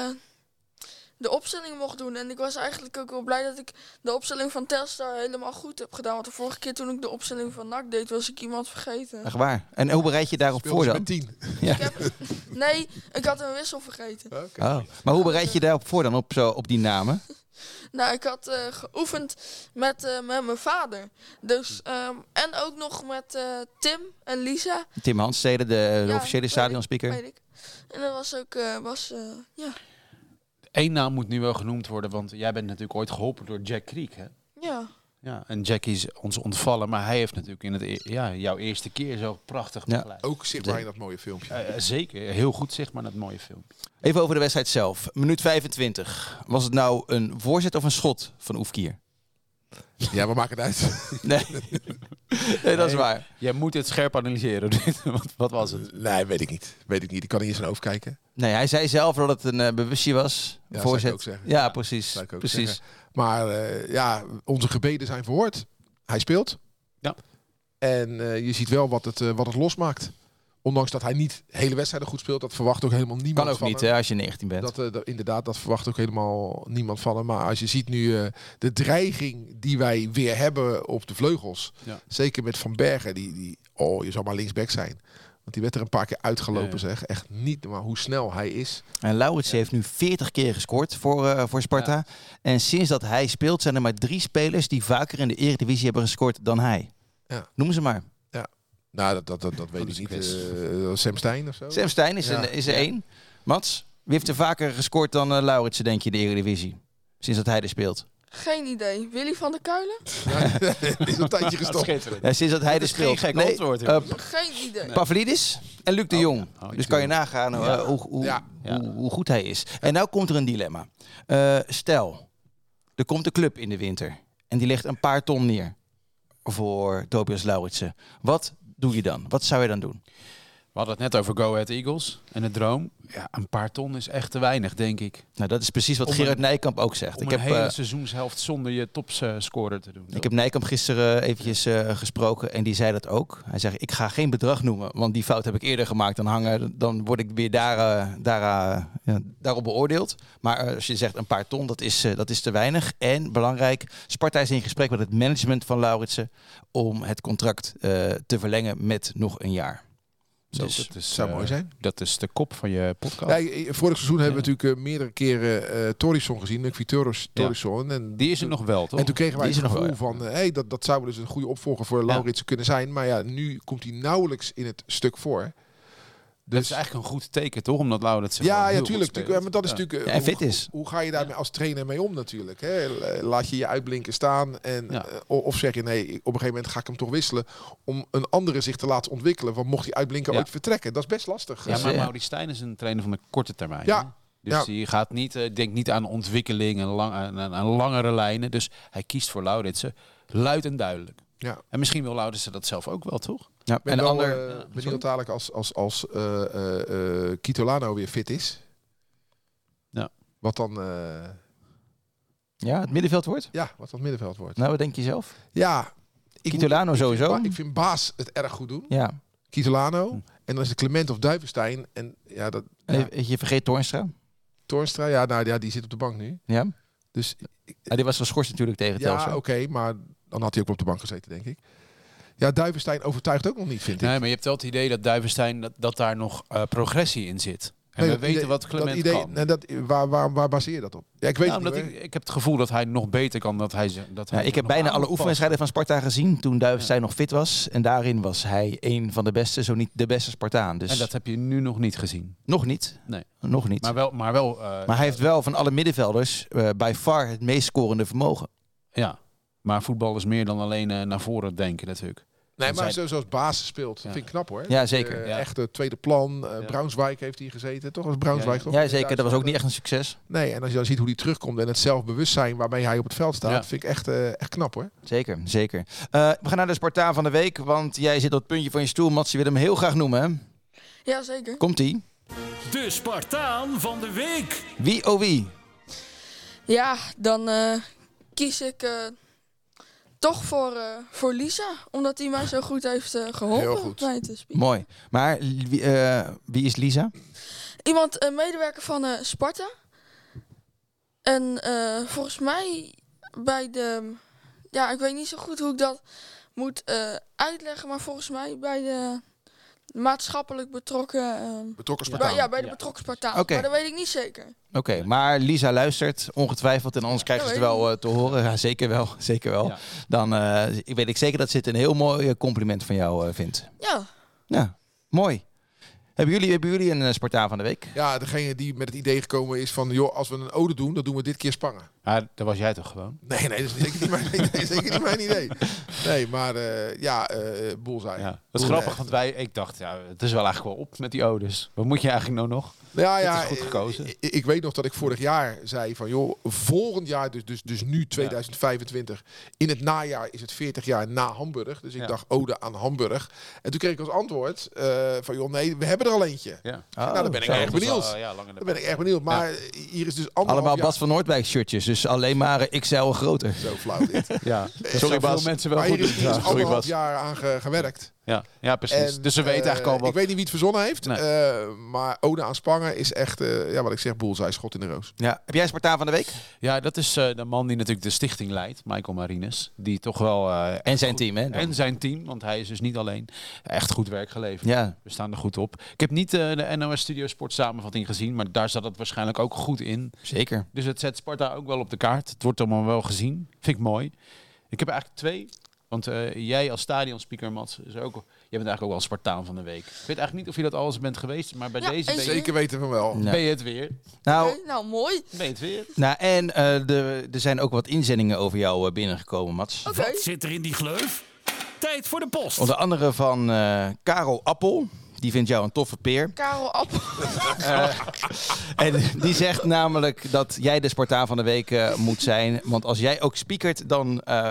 de opstelling mocht doen. En ik was eigenlijk ook wel blij dat ik de opstelling van Telstar helemaal goed heb gedaan. Want de vorige keer toen ik de opstelling van N A C deed, was ik iemand vergeten. Echt waar. En hoe bereid je daarop Speelden voor ze dan? met tien. Ja. Ik heb, nee, ik had een wissel vergeten. Oké. Oh. Maar hoe bereid je daarop voor dan, op, zo, op die namen? Nou, ik had uh, geoefend met, uh, met mijn vader. Dus, um, en ook nog met uh, Tim en Lisa. Tim Hansstede, de, de Ja, officiële weet stadionspeaker. Weet ik. En dat was ook, uh, was, uh, ja. Eén naam moet nu wel genoemd worden, want jij bent natuurlijk ooit geholpen door Jack Creek, hè? Ja. Ja, en Jack is ons ontvallen, maar hij heeft natuurlijk in het e- ja, jouw eerste keer zo prachtig Ja. begeleid. Ook zichtbaar in dat mooie filmpje. Uh, zeker, heel goed zichtbaar dat mooie film. Even over de wedstrijd zelf. Minuut vijfentwintig. Was het nou een voorzet of een schot van Oefkier? Ja, we maken het uit. Nee, nee dat is Nee. waar. Jij moet het scherp analyseren. wat, wat was het? Nee, weet ik niet. Weet ik niet. Ik kan niet in zijn hoofd kijken. Nee, hij zei zelf dat het een uh, bewustje was. Ja, voorzet. zou ik ook zeggen. Ja, Ja, precies. zou ik ook precies. zeggen. Maar uh, ja, onze gebeden zijn verhoord. Hij speelt. Ja. En uh, je ziet wel wat het, uh, wat het losmaakt. Ondanks dat hij niet hele wedstrijden goed speelt. Dat verwacht ook helemaal niemand Kan ook van niet, hem. hè, als je negentien bent. Dat, uh, dat, inderdaad, dat verwacht ook helemaal niemand van hem. Maar als je ziet nu uh, de dreiging die wij weer hebben op de vleugels. Ja. Zeker met Van Bergen. Die, die, oh, je zou maar linksback zijn. Want die werd er een paar keer uitgelopen, Ja, ja. zeg. Echt niet, maar hoe snel hij is. En Lauritsen ja. heeft nu veertig keer gescoord voor, uh, voor Sparta. Ja. En sinds dat hij speelt zijn er maar drie spelers die vaker in de Eredivisie hebben gescoord dan hij. Ja. Noem ze maar. Nou, dat, dat, dat, dat weet Oh, ik dat is niet. een Uh, Sam Stein of zo? Sam Stein is, Ja. een, is er Ja. één. Mats, wie heeft er vaker gescoord dan uh, Lauritsen, denk je, in de Eredivisie? Sinds dat hij er speelt. Geen idee. Willy van der Kuilen? Die is een tijdje gestopt. Schitterend. Ja, sinds dat hij Dat er is speelt. geen gek nee, antwoord, uh, jongens. Geen idee. Pavlidis en Luc de Jong. Oh, dus kan je nagaan uh, Ja. hoe, hoe, Ja. hoe, hoe goed hij is. En nou komt er een dilemma. Uh, stel, er komt een club in de winter en die legt een paar ton neer voor Tobias Lauritsen. Wat doe je dan? Wat zou je dan doen? We hadden het net over Go Ahead Eagles en de droom. Ja, een paar ton is echt te weinig, denk ik. Nou, dat is precies wat Om Gerard een- Nijkamp ook zegt. Om Ik een heb, hele uh, seizoenshelft zonder je topscorer te doen. ik heb Nijkamp gisteren eventjes uh, gesproken en die zei dat ook. Hij zegt, ik ga geen bedrag noemen, want die fout heb ik eerder gemaakt. Dan, hangen, dan word ik weer daar, uh, daar, uh, ja, daarop beoordeeld. Maar uh, als je zegt een paar ton, dat is, uh, dat is te weinig. En belangrijk, Sparta is in gesprek met het management van Lauritsen om het contract uh, te verlengen met nog een jaar. Zo, Dus dat is, zou uh, mooi zijn. Dat is de kop van je podcast. Ja, i- vorig seizoen hebben we Ja. natuurlijk uh, meerdere keren uh, Torisson gezien. Nick Vitoris Torisson. En Die is er nog wel, toch? En toen kregen wij Die is het er nog gevoel wel, van, uh, hey, dat, dat zou dus een goede opvolger voor Lauritsen kunnen zijn. Maar ja, nu komt hij nauwelijks in het stuk voor. Dat Dus is eigenlijk een goed teken, toch? Omdat Lauritsen ja, gewoon ja, heel tuurlijk. goed speelt. tuurlijk, maar dat is Ja. natuurlijk. uh, Ja, en hoe- fit is. Hoe, hoe ga je daarmee als trainer mee om natuurlijk? Hè? Laat je je uitblinken staan en Ja. uh, of zeg je nee, op een gegeven moment ga ik hem toch wisselen om een andere zich te laten ontwikkelen. Want mocht die uitblinken Ja. ooit vertrekken, dat is best lastig. Ja, Ja, maar ja. Maurice Stijn is een trainer van de korte termijn. Ja. hè? Dus Ja. die gaat niet, uh, denkt niet aan ontwikkeling en lang, aan, aan- aan langere lijnen. Dus hij kiest voor Lauritsen luid en duidelijk. Ja. En misschien wil Lauritsen dat zelf ook wel, toch? Ja, Ik ben en de wel ander, uh, sorry? benieuwd dadelijk als, als, als uh, uh, uh, Kitolano weer fit is. Ja. Wat dan, uh, ja, het middenveld wordt. ja, wat dan het middenveld wordt. Nou, wat denk je zelf? Ja. Ik, Kitolano ik sowieso. Vind, Ba- ik vind Baas het erg goed doen. Ja. Kitolano. Hm. En dan is het Clement of Duivenstein. En ja, dat ja, En je vergeet Toornstra. Toornstra, ja, nou, ja, die zit op de bank nu. Ja. Dus Ja, die was geschorst natuurlijk tegen ja, Telstar. oké, maar dan had hij ook wel op de bank gezeten, denk ik. Ja, Duivenstein overtuigt ook nog niet, vind ik. Nee, maar je hebt wel het idee dat Duivenstein, dat, dat daar nog uh, progressie in zit. En Nee, we dat weten idee- wat Clement dat idee, kan. nee, dat, waar, waar, waar baseer je dat op? Ja, ik weet Ja, het niet. omdat hoor. ik, ik heb het gevoel dat hij nog beter kan. Dat hij, ze- dat Ja, hij ik heb nog bijna alle aanpast. oefenwedstrijden van Sparta gezien toen Duivenstein nog fit was. En daarin was hij een van de beste, zo niet de beste Spartaan. Dus En dat heb je nu nog niet gezien. nog niet. Nee. Nog niet. Maar Maar, wel, maar wel uh, hij heeft wel van alle middenvelders uh, bij far het meest scorende vermogen. ja. Maar voetbal is meer dan alleen uh, naar voren denken natuurlijk. Nee, En maar zij- zo, zoals basis speelt, Ja. vind ik knap hoor. Ja, zeker. Uh, Ja. Echt het tweede plan. Uh, Ja. Braunschweig heeft hij gezeten, toch? Was Braunschweig Ja, toch? Ja, zeker. Dat was ook niet echt een succes. Nee, en als je dan ziet hoe hij terugkomt en het zelfbewustzijn waarmee hij op het veld staat, Ja. vind ik echt, uh, echt knap hoor. Zeker, zeker. Uh, we gaan naar de Spartaan van de week, want jij zit op het puntje van je stoel. Mats, je wil hem heel graag noemen, hè? Ja, zeker. Komt-ie. De Spartaan van de week. Wie oh wie? Ja, dan eh, kies ik eh, toch voor, eh, voor Lisa. Omdat hij mij zo goed heeft eh, geholpen. Heel goed. Mij te spieken. Mooi. Maar wie, uh, wie is Lisa? Iemand, een medewerker van eh, Sparta. En eh, volgens mij bij de... Ja, ik weet niet zo goed hoe ik dat moet eh, uitleggen. Maar volgens mij bij de maatschappelijk betrokken... eh, Betrokken bij, Spartaan. ja, bij de Ja. betrokken Spartaan. Oké. Maar dat weet ik niet zeker. Oké, okay, maar Lisa luistert ongetwijfeld en anders krijgen ze het Ja, wel uh, te horen. Ja, zeker wel, zeker wel. Ja. Dan uh, ik weet ik zeker dat ze het een heel mooi uh, compliment van jou uh, vindt. Ja. Ja, mooi. Hebben jullie, hebben jullie een uh, Spartaan van de week? Ja, degene die met het idee gekomen is van, joh, als we een ode doen, dan doen we dit keer Spangen. Ja, dat was jij toch gewoon? Nee, nee, dat is zeker niet mijn, nee, dat is zeker niet mijn idee. Nee, maar uh, ja, uh, Bullseye. Ja. Dat is grappig, want wij, ik dacht, ja, het is wel eigenlijk wel op met die odes. Wat moet je eigenlijk nou nog? Ja, ja, is goed gekozen. Ik, ik weet nog dat ik vorig jaar zei van, joh, volgend jaar, dus, dus, dus nu tweeduizend vijfentwintig, in het najaar is het veertig jaar na Hamburg. Dus ik Ja. dacht, ode aan Hamburg. En toen kreeg ik als antwoord uh, van, joh, nee, we hebben er al eentje. Ja. nou, dan ben ik zo. erg benieuwd. Wel, uh, ja, lang in de Dan ben ik erg benieuwd. Maar hier is dus anderhalf Allemaal jaar... Bas van Noordwijk shirtjes, dus alleen maar uh, X L groter. Zo flauw dit. Ja. Sorry, Bas. Veel mensen wel Maar goed hier is, hier is doen. Sorry, anderhalf Bas. jaar aan ge- gewerkt. Ja, ja, precies. En, dus ze weten eh, eigenlijk al wat. Ik weet niet wie het verzonnen heeft. Nee. Uh, maar ode aan Spangen is echt, uh, ja, wat ik zeg, bullseye, schot in de roos. Ja. Heb jij een Spartaan van de week? Ja, dat is uh, de man die natuurlijk de stichting leidt, Michael Marines. Die toch wel... Uh, En zijn goed- team, hè? En zijn team, want hij is dus niet alleen echt goed werk geleverd. Ja. We staan er goed op. Ik heb niet uh, de N O S Studio Sport samenvatting gezien, maar daar zat het waarschijnlijk ook goed in. Zeker. Dus het zet Sparta ook wel op de kaart. Het wordt allemaal wel gezien. Vind ik mooi. Ik heb er eigenlijk twee. Want uh, jij als stadionspeaker, Mats, is ook, jij bent eigenlijk ook wel Spartaan van de week. Ik weet eigenlijk niet of je dat alles bent geweest, maar bij Ja, deze ben je, Zeker weten van wel. Ja. ben je het weer. Nou, Oké, nou, mooi. Ben je het weer. nou en uh, de, er zijn ook wat inzendingen over jou uh, binnengekomen, Mats. Oké. Wat zit er in die gleuf? Tijd voor de post. Onder andere van uh, Karel Appel. Die vindt jou een toffe peer. Karel Appel. Uh, en die zegt namelijk dat jij de Spartaan van de week uh, moet zijn. Want als jij ook speakert, dan, uh,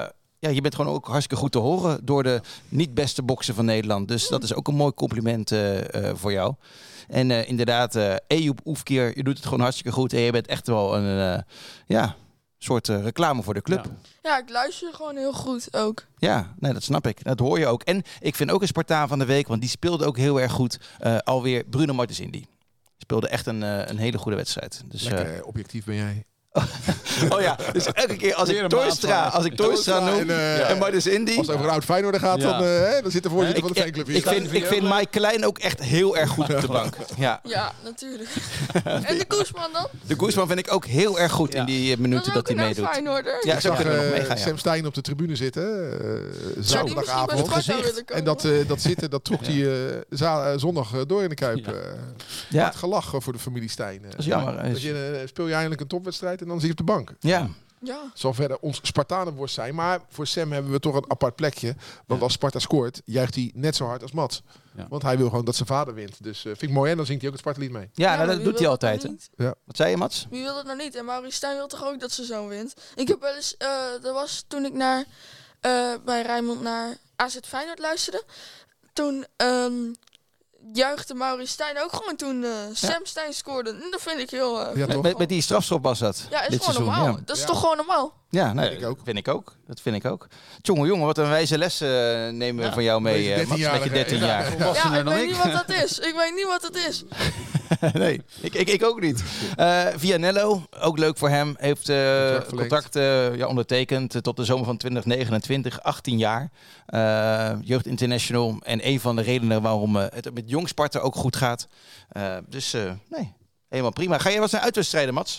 ja, je bent gewoon ook hartstikke goed te horen door de niet beste bokser van Nederland. Dus dat is ook een mooi compliment uh, uh, voor jou. En uh, inderdaad, uh, Ejoep Oefkeer, je doet het gewoon hartstikke goed. En je bent echt wel een uh, ja, soort uh, reclame voor de club. Ja. Ja, ik luister gewoon heel goed ook. Ja, nee, dat snap ik. Dat hoor je ook. En ik vind ook een Spartaan van de week, want die speelde ook heel erg goed. Uh, alweer Bruno Martens Indy. Speelde echt een, uh, een hele goede wedstrijd. Dus, Lekker uh, objectief ben jij. oh ja, dus elke keer als Weer ik een Toystra, maat als ik Toystra noem en, uh, en Martens Indy. Als het over een oud Feyenoorder gaat, Ja. dan, uh, hè, dan zit de voorzitter Ik, van de fanclub hier. ik, vind, ik vind Mike Klein ook echt heel erg goed op de bank. Ja. Ja, natuurlijk. En de Koesman dan? De Koesman vind ik ook heel erg goed Ja. in die uh, Dat minuten is dat ook hij een meedoet. Feyenoorder. Ja, Ik zo zag kunnen we nog uh, meegaan. Ja. Sam Stein op de tribune zitten. Uh, Zou die misschien bij zaterdagavond. Sparta willen komen? En dat, uh, dat zitten, dat trok hij uh, za- uh, zondag uh, door in de Kuip. Ja. Uh, Ja. Hard gelachen voor de familie Stijn. Uh, Dat is jammer. Dus je, uh, speel je eindelijk een topwedstrijd en dan zie je op de bank. Ja. Ja. Zal verder ons Spartanenworst zijn. Maar voor Sam hebben we toch een apart plekje. Want als Sparta scoort, juicht hij net zo hard als Mats. Ja. Want hij wil gewoon dat zijn vader wint. Dus uh, vind ik mooi. En dan zingt hij ook het Sparta-lied mee. Ja, nou, maar dat wie doet hij wil altijd. nou Hè? niet? Wat zei je, Mats? Wie wil dat nou niet? En Maurice Stijn wil toch ook dat zijn zoon wint? Ik heb wel eens, uh, dat was toen ik naar, uh, bij Rijnmond naar A Z Feyenoord luisterde. Toen um, juichte Maurice Stijn ook gewoon toen uh, Sam Ja. Stein scoorde. En dat vind ik heel... Uh, Ja, Met, toch? met, met die strafschop was dat. ja, is dit gewoon seizoen. normaal. Ja, Dat is Ja. toch gewoon normaal? ja nee, Vind ik ook. vind ik ook. Dat vind ik ook. Tjonge jongen, wat een wijze les uh, nemen we Ja. van jou mee, Deze uh, Mats, met je dertienjarige. dertien jaar. Ja, Volwassener ik dan weet ik. niet wat dat is. Ik weet niet wat het is. nee, ik, ik, ik ook niet. Uh, Vianello, ook leuk voor hem. Heeft uh, Contract verlengd. contract uh, ja, ondertekend uh, tot de zomer van twintig negenentwintig, achttien jaar. Uh, Jeugd International. En een van de redenen waarom uh, het met Jong Sparta ook goed gaat. Uh, dus uh, nee, helemaal prima. Ga jij wat zijn uitwedstrijden, Mats?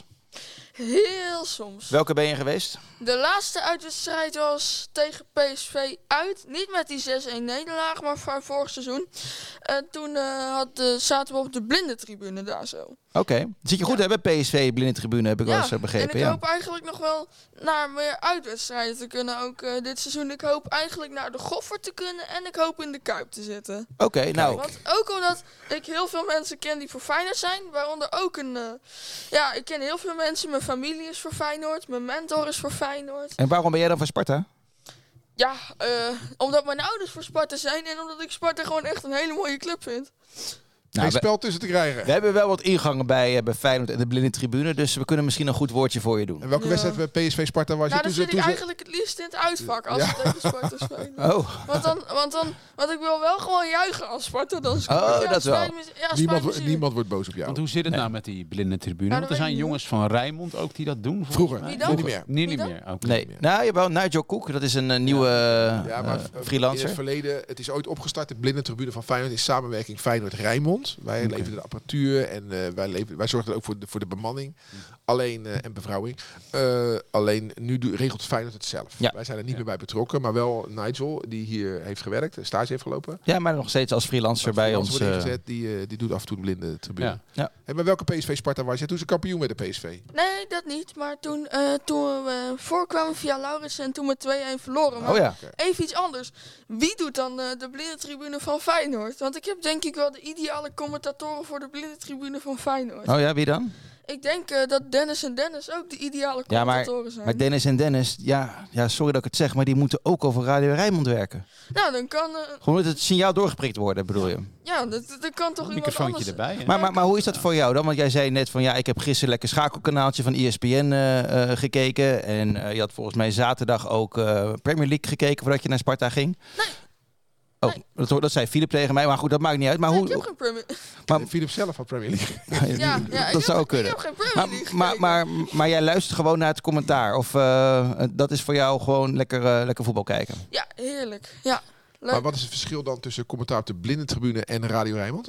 Heel soms. Welke ben je geweest? De laatste uitwedstrijd was tegen P S V uit. Niet met die zes-een nederlaag, maar van vorig seizoen. Uh, toen uh, had, uh, zaten we op de blindentribune daar zo. Oké. Okay. Zit je goed hè, bij P S V, blinde tribune, heb ik wel eens uh, begrepen. en ik ja. hoop eigenlijk nog wel naar meer uitwedstrijden te kunnen. Ook uh, dit seizoen. Ik hoop eigenlijk naar de Goffer te kunnen. En ik hoop in de Kuip te zitten. Oké, okay, nou. Want ook omdat ik heel veel mensen ken die voor Feyenoord zijn. Waaronder ook een... Uh, ja, ik ken heel veel mensen. Mijn familie is voor Feyenoord. Mijn mentor is voor Feyenoord. En waarom ben jij dan van Sparta? Ja, uh, omdat mijn ouders voor Sparta zijn. En omdat ik Sparta gewoon echt een hele mooie club vind. Nou, Geen spel tussen te krijgen. We hebben wel wat ingangen bij, uh, bij Feyenoord en de blinde tribune. Dus we kunnen misschien een goed woordje voor je doen. En welke Ja. wedstrijd bij P S V Sparta was je Nou, dan toen zit ze... ik Toen ze eigenlijk het liefst in het uitvak als Ja. we tegen Sparta spelen. Oh, Want dan, want dan, want ik wil wel gewoon juichen als Sparta dan scoort. Oh, ja, dat wel. spijt me- Ja, spijt niemand, me wo- zeer. niemand wordt boos op jou. Want hoe zit het Nee. nou met die blinde tribune? Ja, Want dat er weet zijn ik jongens van Rijnmond ook die dat doen. volgens Vroeger. mij. Wie dan? Nu niet meer. Nee, niet Wie meer. Oké. nee. meer. Nou, jawel, Nigel Cook, dat is een uh, nieuwe uh, Ja, maar uh, uh, in freelancer. het verleden, het is ooit opgestart, de blinde tribune van Feyenoord in samenwerking Feyenoord-Rijnmond. Wij Oké. leverden de apparatuur en uh, wij, leverden, wij zorgden ook voor de, voor de bemanning alleen uh, en bevrouwing. Uh, alleen nu do- regelt Feyenoord het zelf. Ja. Wij zijn er niet Ja. meer bij betrokken, maar wel Nigel, die hier heeft gewerkt, stage heeft gelopen. Ja, maar nog steeds als freelancer bij Als ons. wordt uh, ingezet, die, uh, die doet af en toe de blinde tribune. Ja. Ja. Hey, maar welke P S V Sparta was je toen ze kampioen met de P S V? Nee, dat niet. Maar toen, uh, toen we voorkwamen via Laurens en toen met twee-een verloren. Maar Oh ja. even iets anders. Wie doet dan uh, de blinde tribune van Feyenoord? Want ik heb denk ik wel de ideale commentatoren voor de blinde tribune van Feyenoord. Oh ja, wie dan? Ik denk uh, dat Dennis en Dennis ook de ideale Ja, maar, commentatoren zijn. maar Dennis en Dennis, ja, ja, sorry dat ik het zeg, maar die moeten ook over Radio Rijnmond werken. Nou, dan kan, uh, Gewoon dat het signaal doorgeprikt worden, bedoel je? ja, dat, dat kan toch iemand Microfoontje anders... erbij. hè? Maar, maar, maar hoe is dat voor jou dan? Want jij zei net van ja, ik heb gisteren lekker schakelkanaaltje van E S P N uh, uh, gekeken. En uh, je had volgens mij zaterdag ook uh, Premier League gekeken voordat je naar Sparta ging. Nee. Oh, Nee. dat, hoor- dat zei Philip tegen mij, maar goed, dat maakt niet uit. Maar Nee, hoe, ik heb geen Premier maar, Uh, Philips zelf van Premier League. ja, ja, dat ik zou heb, kunnen. Ik heb geen Premier Maar, League maar, gekeken. maar, maar jij luistert gewoon naar het commentaar. Of uh, dat is voor jou gewoon lekker, uh, lekker voetbal kijken? Ja, heerlijk. Ja, leuk. Maar wat is het verschil dan tussen commentaar op de blinde tribune en Radio Rijnmond?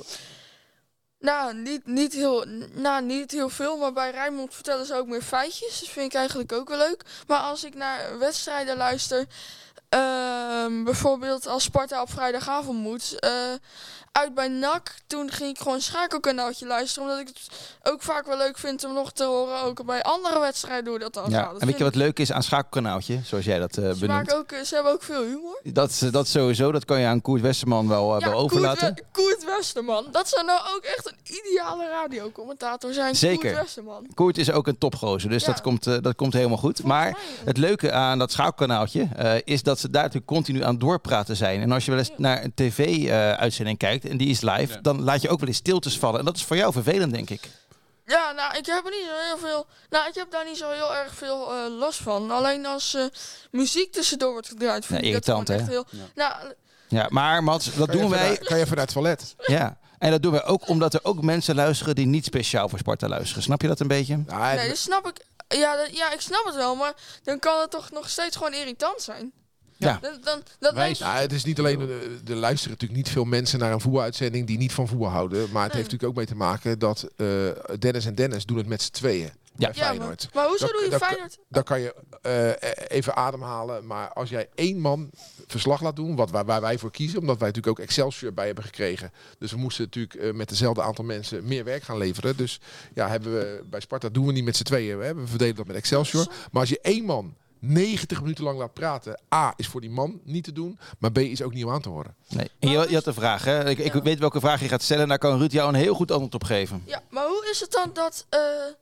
Nou, niet, niet, heel, nou, niet heel veel, maar bij Rijnmond vertellen ze ook meer feitjes. Dat vind ik eigenlijk ook wel leuk. Maar als ik naar wedstrijden luister, Ehm, bijvoorbeeld als Sparta op vrijdagavond moet. Uh, uit bij N A C, toen ging ik gewoon een schakelkanaaltje luisteren. Omdat ik het ook vaak wel leuk vind om nog te horen. Ook bij andere wedstrijden hoe dat dan Ja. gaat. Dat En weet je wat ik. leuk is aan schakelkanaaltje, zoals jij dat uh, Ze, benoemt? maken ook, ze hebben ook veel humor. Dat, dat sowieso, dat kan je aan Koert Westerman wel, uh, Ja, wel overlaten. Koert, We- Koert Westerman. Dat zou nou ook echt een ideale radiocommentator zijn. Zeker. Koert Westerman. Koert is ook een topgozer, dus Ja. dat, komt, uh, dat komt helemaal goed. Maar mij, ja. het leuke aan dat schakelkanaaltje uh, is dat ze daar natuurlijk continu aan het doorpraten zijn. En als je wel eens Ja. naar een tv-uitzending kijkt en die is live, Ja. dan laat je ook wel eens stiltes vallen. En dat is voor jou vervelend, denk ik. Ja, nou, ik heb er niet zo heel veel. Nou, ik heb daar niet zo heel erg veel uh, last van. Alleen als uh, muziek tussendoor wordt gedraaid, vind Ja, ik dat irritant, gewoon echt hè? heel. Nou, Ja, maar Mats, dat Kan je doen even wij. naar- Kan je even naar het toilet? Ja. En dat doen wij ook omdat er ook mensen luisteren die niet speciaal voor Sparta luisteren. Snap je dat een beetje? Nou, nee, dat snap ik. Ja, dat, ja, ik snap het wel, maar dan kan het toch nog steeds gewoon irritant zijn. Ja. Dan, dan, dat Wij- neemt- Nou, het is niet alleen, er luisteren natuurlijk niet veel mensen naar een voetbaluitzending die niet van voetbal houden. Maar het Nee. heeft natuurlijk ook mee te maken dat uh, Dennis en Dennis doen het met z'n tweeën. Ja. Bij ja, maar, Feyenoord. maar hoezo Dat- doe je dat- Feyenoord? Dan kan je uh, even ademhalen. Maar als jij één man verslag laat doen, wat, waar, waar wij voor kiezen, omdat wij natuurlijk ook Excelsior bij hebben gekregen. Dus we moesten natuurlijk uh, met dezelfde aantal mensen meer werk gaan leveren. Dus ja, hebben we bij Sparta doen we niet met z'n tweeën. Hè? We verdelen dat met Excelsior. Maar als je één man negentig minuten lang laat praten, A, is voor die man niet te doen, maar B, is ook niet om aan te horen. Nee. En je, je had een vraag, hè? Ik, ik Ja. weet welke vraag je gaat stellen en daar kan Ruud jou een heel goed antwoord op geven. Ja, maar hoe is het dan dat... eh,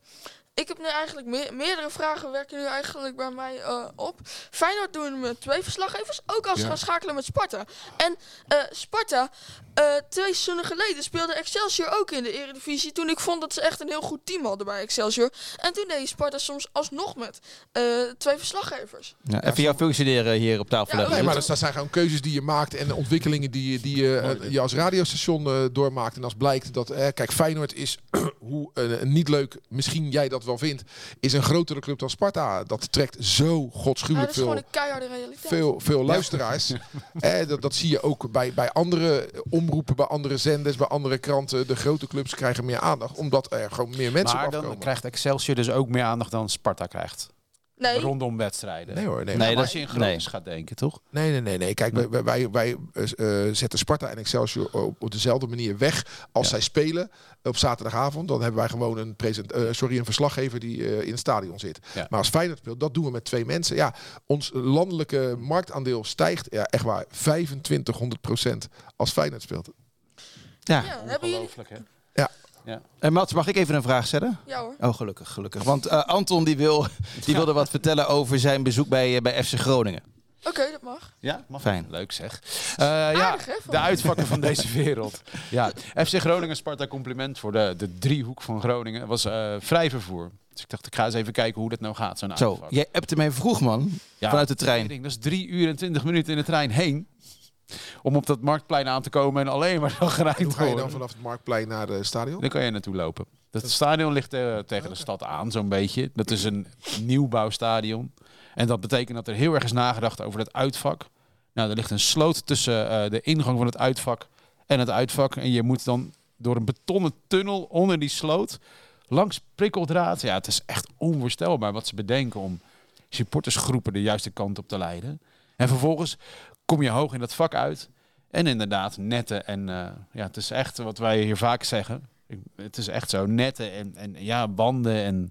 ik heb nu eigenlijk meer, meerdere vragen werken nu eigenlijk bij mij uh, op. Feyenoord doen met twee verslaggevers, ook als ze Ja. gaan schakelen met Sparta. En uh, Sparta, uh, twee seizoenen geleden speelde Excelsior ook in de Eredivisie. Toen ik vond dat ze echt een heel goed team hadden bij Excelsior. En toen deed Sparta soms alsnog met uh, twee verslaggevers. Ja, even jouw functioneren hier op tafel Ja, leggen. Nee, maar Ruud. dat zijn gewoon keuzes die je maakt en ontwikkelingen die, je- die je, Mooi, uh, je als radiostation uh, doormaakt. En als blijkt dat, eh, kijk, Feyenoord is, hoe uh, niet leuk, misschien jij dat wel vindt, is een grotere club dan Sparta. Dat trekt zo Ja, dat godschuwelijk is gewoon veel, een keiharde realiteit. veel, veel luisteraars. eh, dat, dat zie je ook bij, bij andere omroepen, bij andere zenders, bij andere kranten. De grote clubs krijgen meer aandacht, omdat er gewoon meer mensen Maar op dan afkomen. krijgt Excelsior dus ook meer aandacht dan Sparta krijgt. Nee, Rondom wedstrijden. Nee hoor, nee. Nee, Maar dat- als je in Gronings gaat denken, toch? Nee, nee, nee, nee. Kijk, wij, wij, wij, wij uh, zetten Sparta en Excelsior op, op dezelfde manier weg als Ja. zij spelen op zaterdagavond. Dan hebben wij gewoon een, present, uh, sorry, een verslaggever die uh, in het stadion zit. Ja. Maar als Feyenoord speelt, dat doen we met twee mensen. Ja, ons landelijke marktaandeel stijgt, ja, echt waar, vijfentwintighonderd procent als Feyenoord speelt. Ja. ja, hebben jullie... Ongelooflijk, hè? En Mats, mag ik even een vraag stellen? Ja hoor. Oh, gelukkig, gelukkig. Want uh, Anton die wil, die wilde wat vertellen over zijn bezoek bij, uh, bij F C Groningen. Oké, okay, dat mag. Ja, mag. Fijn. Leuk zeg. Uh, ja, Aardig, hè, van de mij. uitvakken van deze wereld. Ja, F C Groningen, Sparta compliment voor de, de driehoek van Groningen. Was uh, vrij vervoer. Dus ik dacht, ik ga eens even kijken hoe dat nou gaat, zo'n Zo, uitvak. jij appte mij vroeg, man. Ja, vanuit de trein. Dat is drie uur en twintig minuten in de trein heen. Om op dat marktplein aan te komen en alleen maar dan gerijd Hoe te ga je dan worden. vanaf het Marktplein naar het stadion? Dan kan je naartoe lopen. Dat stadion ligt uh, tegen de stad aan, zo'n beetje. Dat is een nieuwbouwstadion. En dat betekent dat er heel erg is nagedacht over het uitvak. Nou, er ligt een sloot tussen uh, de ingang van het uitvak en het uitvak. En je moet dan door een betonnen tunnel onder die sloot, langs prikkeldraad. Ja, het is echt onvoorstelbaar wat ze bedenken om supportersgroepen de juiste kant op te leiden. En vervolgens kom je hoog in dat vak uit. En inderdaad, netten. En uh, ja, het is echt wat wij hier vaak zeggen. Het is echt zo, netten en, en ja, banden en,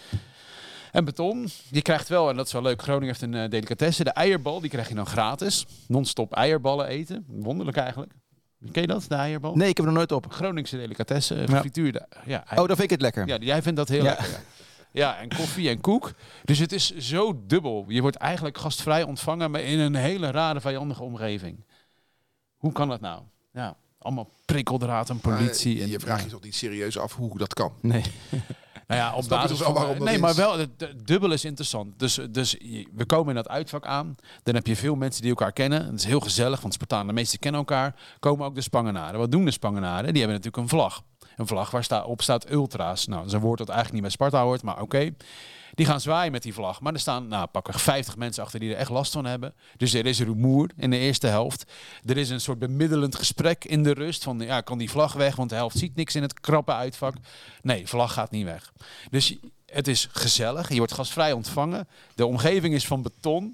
en beton. Je krijgt wel, en dat is wel leuk, Groningen heeft een uh, delicatesse. De eierbal, die krijg je dan gratis. Non-stop eierballen eten. Wonderlijk eigenlijk. Ken je dat, de eierbal? Nee, ik heb er nog nooit op. Groningse delicatesse, Ja. gefrituurde. Ja, Oh, dan vind ik het lekker. ja, jij vindt dat heel Ja. lekker. Ja. Ja, en koffie en koek. Dus het is zo dubbel. Je wordt eigenlijk gastvrij ontvangen, maar in een hele rare, vijandige omgeving. Hoe kan dat nou? Ja, allemaal prikkeldraad en politie. Maar, en, je vraagt je toch niet serieus af hoe dat kan? Nee. Nou ja, op Snap je basis toch wel van... waarom dat Nee, is? maar wel, het het dubbel is interessant. Dus, dus je- we komen in dat uitvak aan. Dan heb je veel mensen die elkaar kennen. Het is heel gezellig, want Spartanen, de meesten kennen elkaar. Komen ook de Spangenaren. Wat doen de Spangenaren? Die hebben natuurlijk een vlag. Een vlag waar sta, op staat ultra's. Nou, dat is een woord dat eigenlijk niet bij Sparta hoort, maar oké. Okay. Die gaan zwaaien met die vlag. Maar er staan nou, pakweg vijftig mensen achter die er echt last van hebben. Dus er is rumoer in de eerste helft. Er is een soort bemiddelend gesprek in de rust. Van ja, kan die vlag weg? Want de helft ziet niks in het krappe uitvak. Nee, vlag gaat niet weg. Dus het is gezellig. Je wordt gastvrij ontvangen. De omgeving is van beton.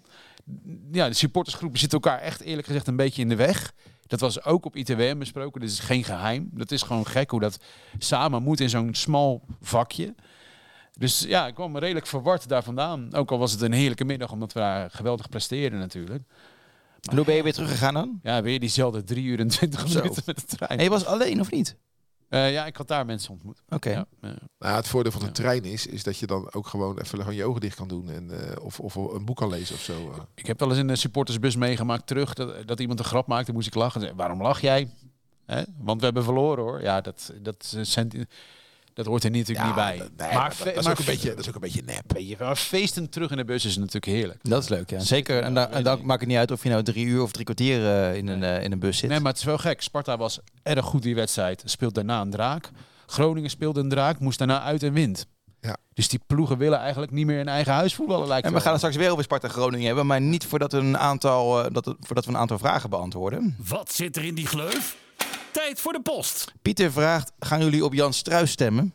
ja, de supportersgroepen zitten elkaar echt eerlijk gezegd een beetje in de weg. Dat was ook op I T W M besproken. Dit is geen geheim. Dat is gewoon gek hoe dat samen moet in zo'n smal vakje. Dus ja, ik kwam redelijk verward daar vandaan. Ook al was het een heerlijke middag, omdat we daar geweldig presteerden natuurlijk. En hoe ben je weer teruggegaan dan? Ja, weer diezelfde drie uur en twintig Zo. minuten met de trein. En je was alleen of niet? Uh, ja, ik had daar mensen ontmoet. Oké. Okay. Ja, uh, nou, het voordeel van de ja. trein is, is dat je dan ook gewoon even gewoon je ogen dicht kan doen. En, uh, of, of een boek kan lezen of zo. Uh. Ik heb wel eens in de supportersbus meegemaakt terug dat, dat iemand een grap maakte. Moest ik lachen. Zei, waarom lach jij? Hè? Want we hebben verloren hoor. Ja, dat, dat, dat hoort er natuurlijk ja, niet bij. Nee, maar, maar, dat, dat, is maar, ook een beetje, dat is ook een beetje nep. Beetje, maar feesten terug in de bus is natuurlijk heerlijk. Dat is leuk, ja. Zeker. En, da en dan maakt het niet uit of je nou drie uur of drie kwartier uh, in, een, uh, in een bus zit. Nee, maar het is wel gek. Sparta was erg goed die wedstrijd. Speelt daarna een draak. Groningen speelde een draak, moest daarna uit en wint. Ja. Dus die ploegen willen eigenlijk niet meer in eigen huis voetballen. Lijkt en we gaan het straks weer over Sparta Groningen hebben, maar niet voordat we een aantal, uh, dat het, voordat we een aantal vragen beantwoorden. Wat zit er in die gleuf? Tijd voor de post. Pieter vraagt, gaan jullie op Jan Struijs stemmen?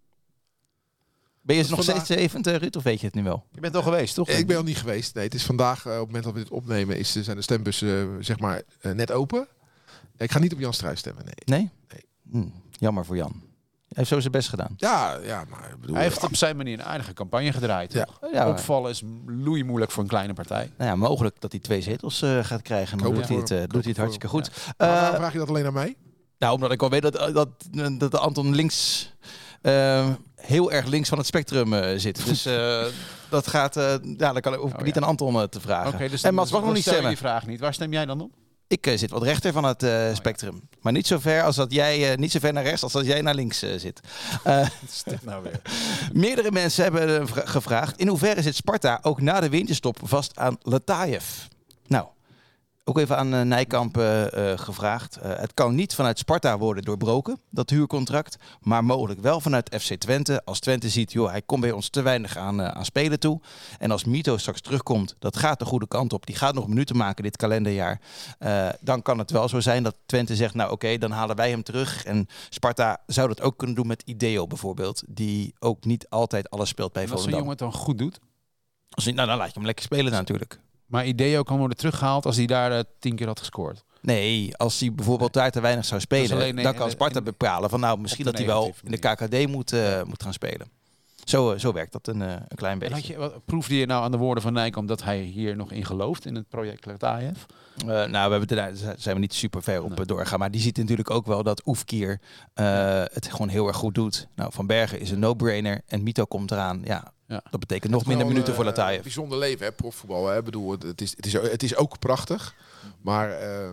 Ben je nog vandaag... steeds zevend, uh, Ruud, of weet je het nu wel? Je bent al geweest, toch? Ik ben al niet geweest. Nee, het is vandaag, uh, op het moment dat we dit opnemen, is, zijn de stembussen uh, zeg maar uh, net open. Ik ga niet op Jan Struijs stemmen, nee. Nee? nee. Hm, jammer voor Jan. Hij heeft zo zijn best gedaan. Ja, ja, maar ik bedoel, Hij heeft op zijn manier een aardige campagne gedraaid. Ja. Toch? Ja, Opvallen is loeimoeilijk voor een kleine partij. Nou ja, mogelijk dat hij twee zetels uh, gaat krijgen. Dan Koop doet het hij het, voor- uh, koop doet hij het het hartstikke voor- goed. Maar Uh, waarom vraag je dat alleen aan mij? nou, omdat ik wel weet dat, dat, dat de Anton links... Uh, heel erg links van het spectrum uh, zit. Dus uh, dat gaat... Uh, ja, dan kan, hoef ik Oh, niet ja. aan Anton uh, te vragen. Okay, dus en Mats mag dus nog niet stel je stemmen. die vraag niet. Waar stem jij dan op? Ik uh, zit wat rechter van het uh, spectrum. Maar niet zo ver als dat jij... Uh, niet zo ver naar rechts als dat jij naar links uh, zit. Uh, Wat is dit nou weer? meerdere mensen hebben uh, vra- gevraagd... in hoeverre zit Sparta ook na de winterstop vast aan Latajev? Nou... Ook even aan uh, Nijkamp uh, uh, gevraagd. Uh, het kan niet vanuit Sparta worden doorbroken, dat huurcontract. Maar mogelijk wel vanuit F C Twente. Als Twente ziet, joh, hij komt bij ons te weinig aan, uh, aan spelen toe. En als Mito straks terugkomt, dat gaat de goede kant op. Die gaat nog minuten maken dit kalenderjaar. Uh, dan kan het wel zo zijn dat Twente zegt, nou oké, okay, dan halen wij hem terug. En Sparta zou dat ook kunnen doen met Ideo bijvoorbeeld. Die ook niet altijd alles speelt bij En als zo'n Volendam. jongen het dan goed doet. Als, nou, dan laat je hem lekker spelen natuurlijk. Maar Ideo kan worden teruggehaald als hij daar uh, tien keer had gescoord. Nee, als hij bijvoorbeeld daar te weinig zou spelen, Dus alleen, nee, dan kan en- Sparta en- bepalen van nou, misschien op dat de hij wel negatieve in de K K D moet, uh, moet gaan spelen. Zo, uh, zo werkt dat een, uh, een klein En beetje. had je, wat, proefde je nou aan de woorden van Nijkamp dat hij hier nog in gelooft in het project Latajev? Uh, nou, we hebben het, daar zijn we niet super ver op Nee. uh, doorgaan. Maar die ziet natuurlijk ook wel dat Oefkier uh, het gewoon heel erg goed doet. Nou, Van Bergen is een no-brainer en Mito komt eraan. Ja, Ja. dat betekent nog Het is minder wel, minuten uh, voor Latajev. Bijzonder leven, hè, profvoetbal. Hè. Ik bedoel, het is, het, is, het is ook prachtig. Maar uh,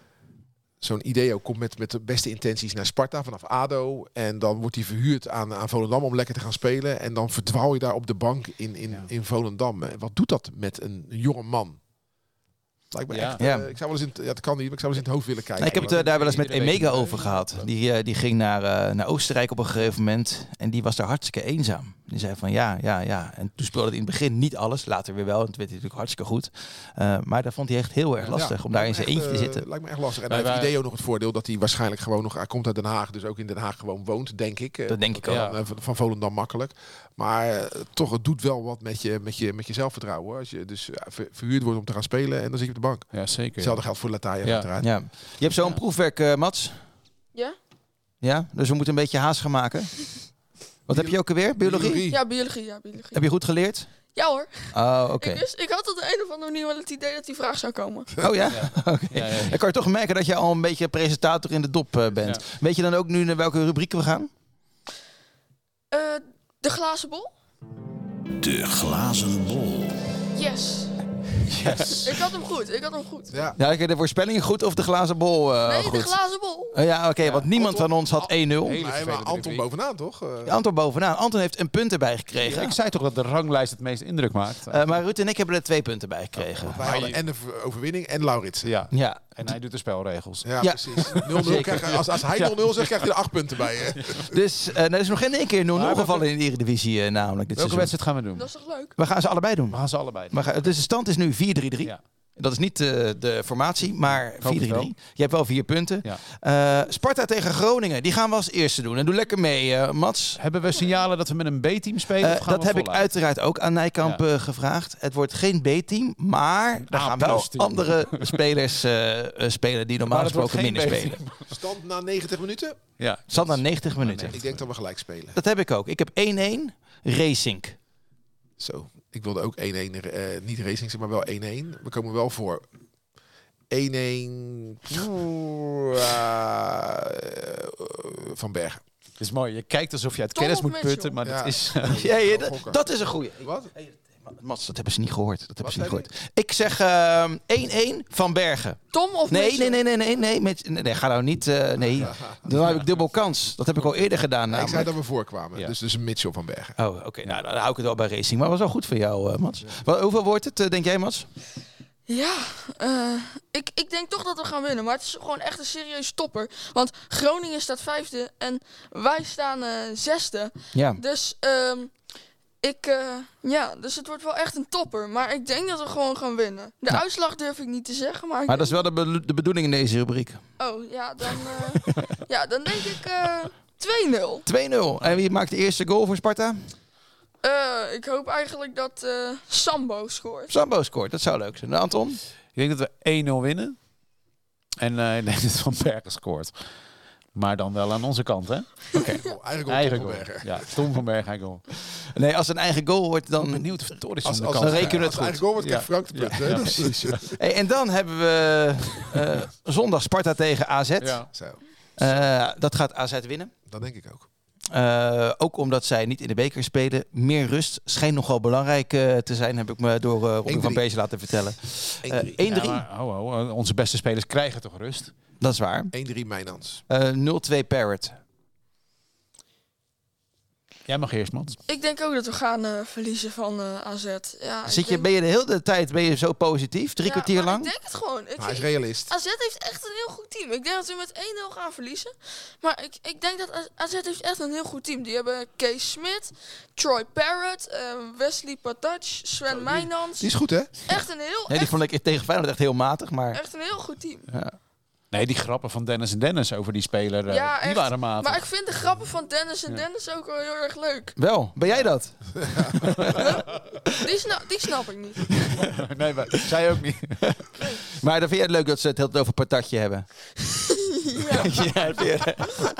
zo'n Ideo komt met, met de beste intenties naar Sparta vanaf A D O. En dan wordt hij verhuurd aan, aan Volendam om lekker te gaan spelen. En dan verdwaal je daar op de bank in, in, Ja. in Volendam. Wat doet dat met een jonge man? Lijkt me Ja. echt, Ja. uh, ik zou wel eens in, het- ja, dat kan niet, maar ik zou wel eens in het hoofd willen kijken. Nou, ik heb het uh, Maar- daar wel eens met Iedere week Emega een- over gehad. Die, uh, die ging naar, uh, naar Oostenrijk op een gegeven moment. En die was daar hartstikke eenzaam. Die zei van ja, ja, ja. En toen speelde hij in het begin niet alles. Later weer wel. En toen werd hij natuurlijk hartstikke goed. Uh, maar dat vond hij echt heel erg lastig. Ja, om daar in lijkt zijn me eentje echt, te zitten. uh, Lijkt me echt lastig. En Wij- dan heeft wij- Ideo nog het voordeel dat hij waarschijnlijk gewoon nog... Hij komt uit Den Haag, dus ook in Den Haag gewoon woont, denk ik. Uh, Dat denk ik kan ook. dan, uh, van, van Volendam makkelijk. Maar uh, toch, het doet wel wat met je, met je, met je zelfvertrouwen. Hoor. Als je dus uh, ver- verhuurd wordt om te gaan spelen en dan zit je op de bank. Ja, zeker. Hetzelfde geldt voor Latajev Ja. uiteraard. Ja. Je hebt zo'n Ja. proefwerk, uh, Mats. Ja? Ja, dus we moeten een beetje haast gaan maken. Wat heb je ook alweer? Biologie? Ja, biologie. Ja, biologie. Heb je goed geleerd? Ja hoor. Oh, oké. Ik, wist, ik had op de een of andere manier wel het idee dat die vraag zou komen. Oh ja? Oké. Ja, ja, ja. Dan kan je toch merken dat je al een beetje presentator in de dop uh, bent. Ja. Weet je dan ook nu naar welke rubriek we gaan? Uh, de glazen bol? De glazen bol. Yes. Yes. Ik had hem goed. Ik had hem goed. Ja. Ja, de voorspellingen goed of de glazen bol uh, nee, goed? de glazen bol. Uh, ja, oké, want niemand Anton- van ons had één nul. Hele Nee, maar vervelende Anton rubriek. bovenaan, toch? Uh, Ja, Anton bovenaan. Anton heeft een punt erbij gekregen. Ik zei toch dat de ranglijst het meest indruk maakt? Uh, maar Ruud en ik hebben er twee punten bij gekregen. wij hadden en de v- overwinning en Laurits. Ja. Ja, En hij doet de spelregels. Ja, Ja. precies. nul nul krijg je- als, als hij nul nul zegt, krijg je er acht punten bij. Hè? dus uh, er is nog geen één keer nul nul Maar gevallen in de Eredivisie uh, namelijk dit Welke seizoen. wedstrijd gaan we doen? Dat is toch leuk? We gaan ze allebei doen. We gaan ze allebei doen. We gaan, dus de stand is nu vier drie drie. Ja. Dat is niet uh, de formatie, maar vier drie drie. Je hebt wel vier punten. Ja. Uh, Sparta tegen Groningen, die gaan we als eerste doen. En doe lekker mee, uh, Mats. Hebben we signalen dat we met een B-team spelen? Uh, of gaan dat we heb ik voluit? uiteraard ook aan Nijkamp ja. uh, gevraagd. Het wordt geen B-team, maar er gaan wel andere spelers uh, uh, spelen die normaal gesproken minder B-team. spelen. Stand na negentig minuten? Ja. Stand na negentig minuten. Ik denk dat we gelijk spelen. Dat heb ik ook. Ik heb één-één Racing. Zo, ik wilde ook één-één, uh, niet Racing, maar wel één-één. We komen wel voor één-één uh, Van Bergen. Het is mooi. Je kijkt alsof je uit Tom kennis of moet Mitchell? putten, maar Ja. dat is... ja, ja, dat, dat is een goeie. Wat? Hey, Mats, dat hebben ze niet gehoord. Dat hebben Wat ze niet zei gehoord. Ik zeg uh, één-één Van Bergen. Tom of Nee, Mitchell? nee, nee, nee, nee, nee, met, nee, ga nou niet. Uh, nee, dan heb ik dubbel kans. Dat heb ik al eerder gedaan. Ja, ik zei namelijk. dat we voorkwamen. Ja. Dus, dus een Mitchell Van Bergen. Oh, oké. Okay. Nou, dan hou ik het wel bij Racing. Maar dat was wel goed voor jou, uh, Mats. Wel, hoeveel wordt het, uh, denk jij, Mats? Ja, uh, ik, ik denk toch dat we gaan winnen. Maar het is gewoon echt een serieus topper. Want Groningen staat vijfde en wij staan uh, zesde. Ja. Dus, um, ik, uh, ja, dus het wordt wel echt een topper. Maar ik denk dat we gewoon gaan winnen. De Ja. uitslag durf ik niet te zeggen. Maar, ik Maar dat is wel de, be- de bedoeling in deze rubriek. Oh, ja, dan, uh, ja, dan denk ik uh, twee nul. twee nul. En wie maakt de eerste goal voor Sparta? Uh, ik hoop eigenlijk dat uh, Sambo scoort. Sambo scoort. Dat zou leuk zijn. Nou, Anton? Ik denk dat we één nul winnen. En uh, ik denk dat Van Bergen scoort. Maar dan wel aan onze kant, hè? Oké, okay. oh, eigenlijk Eigen Tom Van goal. Bergen. Ja, Tom van Bergen eigen goal. Nee, als het een eigen goal wordt, dan... Benieuwd of het door is Als, van als, de als, kant. rekenen we het als goed. eigen goal wordt, krijgt Ja. Frank de punt. Ja. hè? Ja, Dus- precies. Hey, en dan hebben we uh, zondag Sparta tegen A Z. Ja. Zo, Uh, dat gaat A Z winnen. dat denk ik ook. Uh, ook omdat zij niet in de beker spelen. Meer rust schijnt nogal belangrijk uh, te zijn, heb ik me door uh, Robin van Persie laten vertellen. Uh, één drie. Ja, maar, ho, ho, onze beste spelers krijgen toch rust? Dat is waar. één drie Mijnans. Uh, nul twee Parrot. Jij mag eerst, man. Ik denk ook dat we gaan uh, verliezen van uh, A Z. Ja, ik Zit je, denk... ben je de hele tijd ben je zo positief? Drie Ja, kwartier maar lang? Ik denk het gewoon. Ik, Hij is realist. A Z heeft echt een heel goed team. Ik denk dat we met één nul gaan verliezen. Maar ik, ik denk dat A Z heeft echt een heel goed team. Die hebben Kees Smit, Troy Parrott, uh, Wesley Patac, Sven Mijnans. Die is goed, hè? Echt een heel, Nee, die echt, vond ik tegen Feyenoord echt heel matig. Maar echt een heel goed team. ja. Nee, die grappen van Dennis en Dennis over die speler, uh, Ja, die echt. waren matig. Maar ik vind de grappen van Dennis en Dennis ook wel heel erg leuk. Wel, ben jij dat? Die, sna die snap ik niet. nee, maar zij ook niet. Maar dan vind je het leuk dat ze het heel over patatje hebben. Ja. Ja, vind je-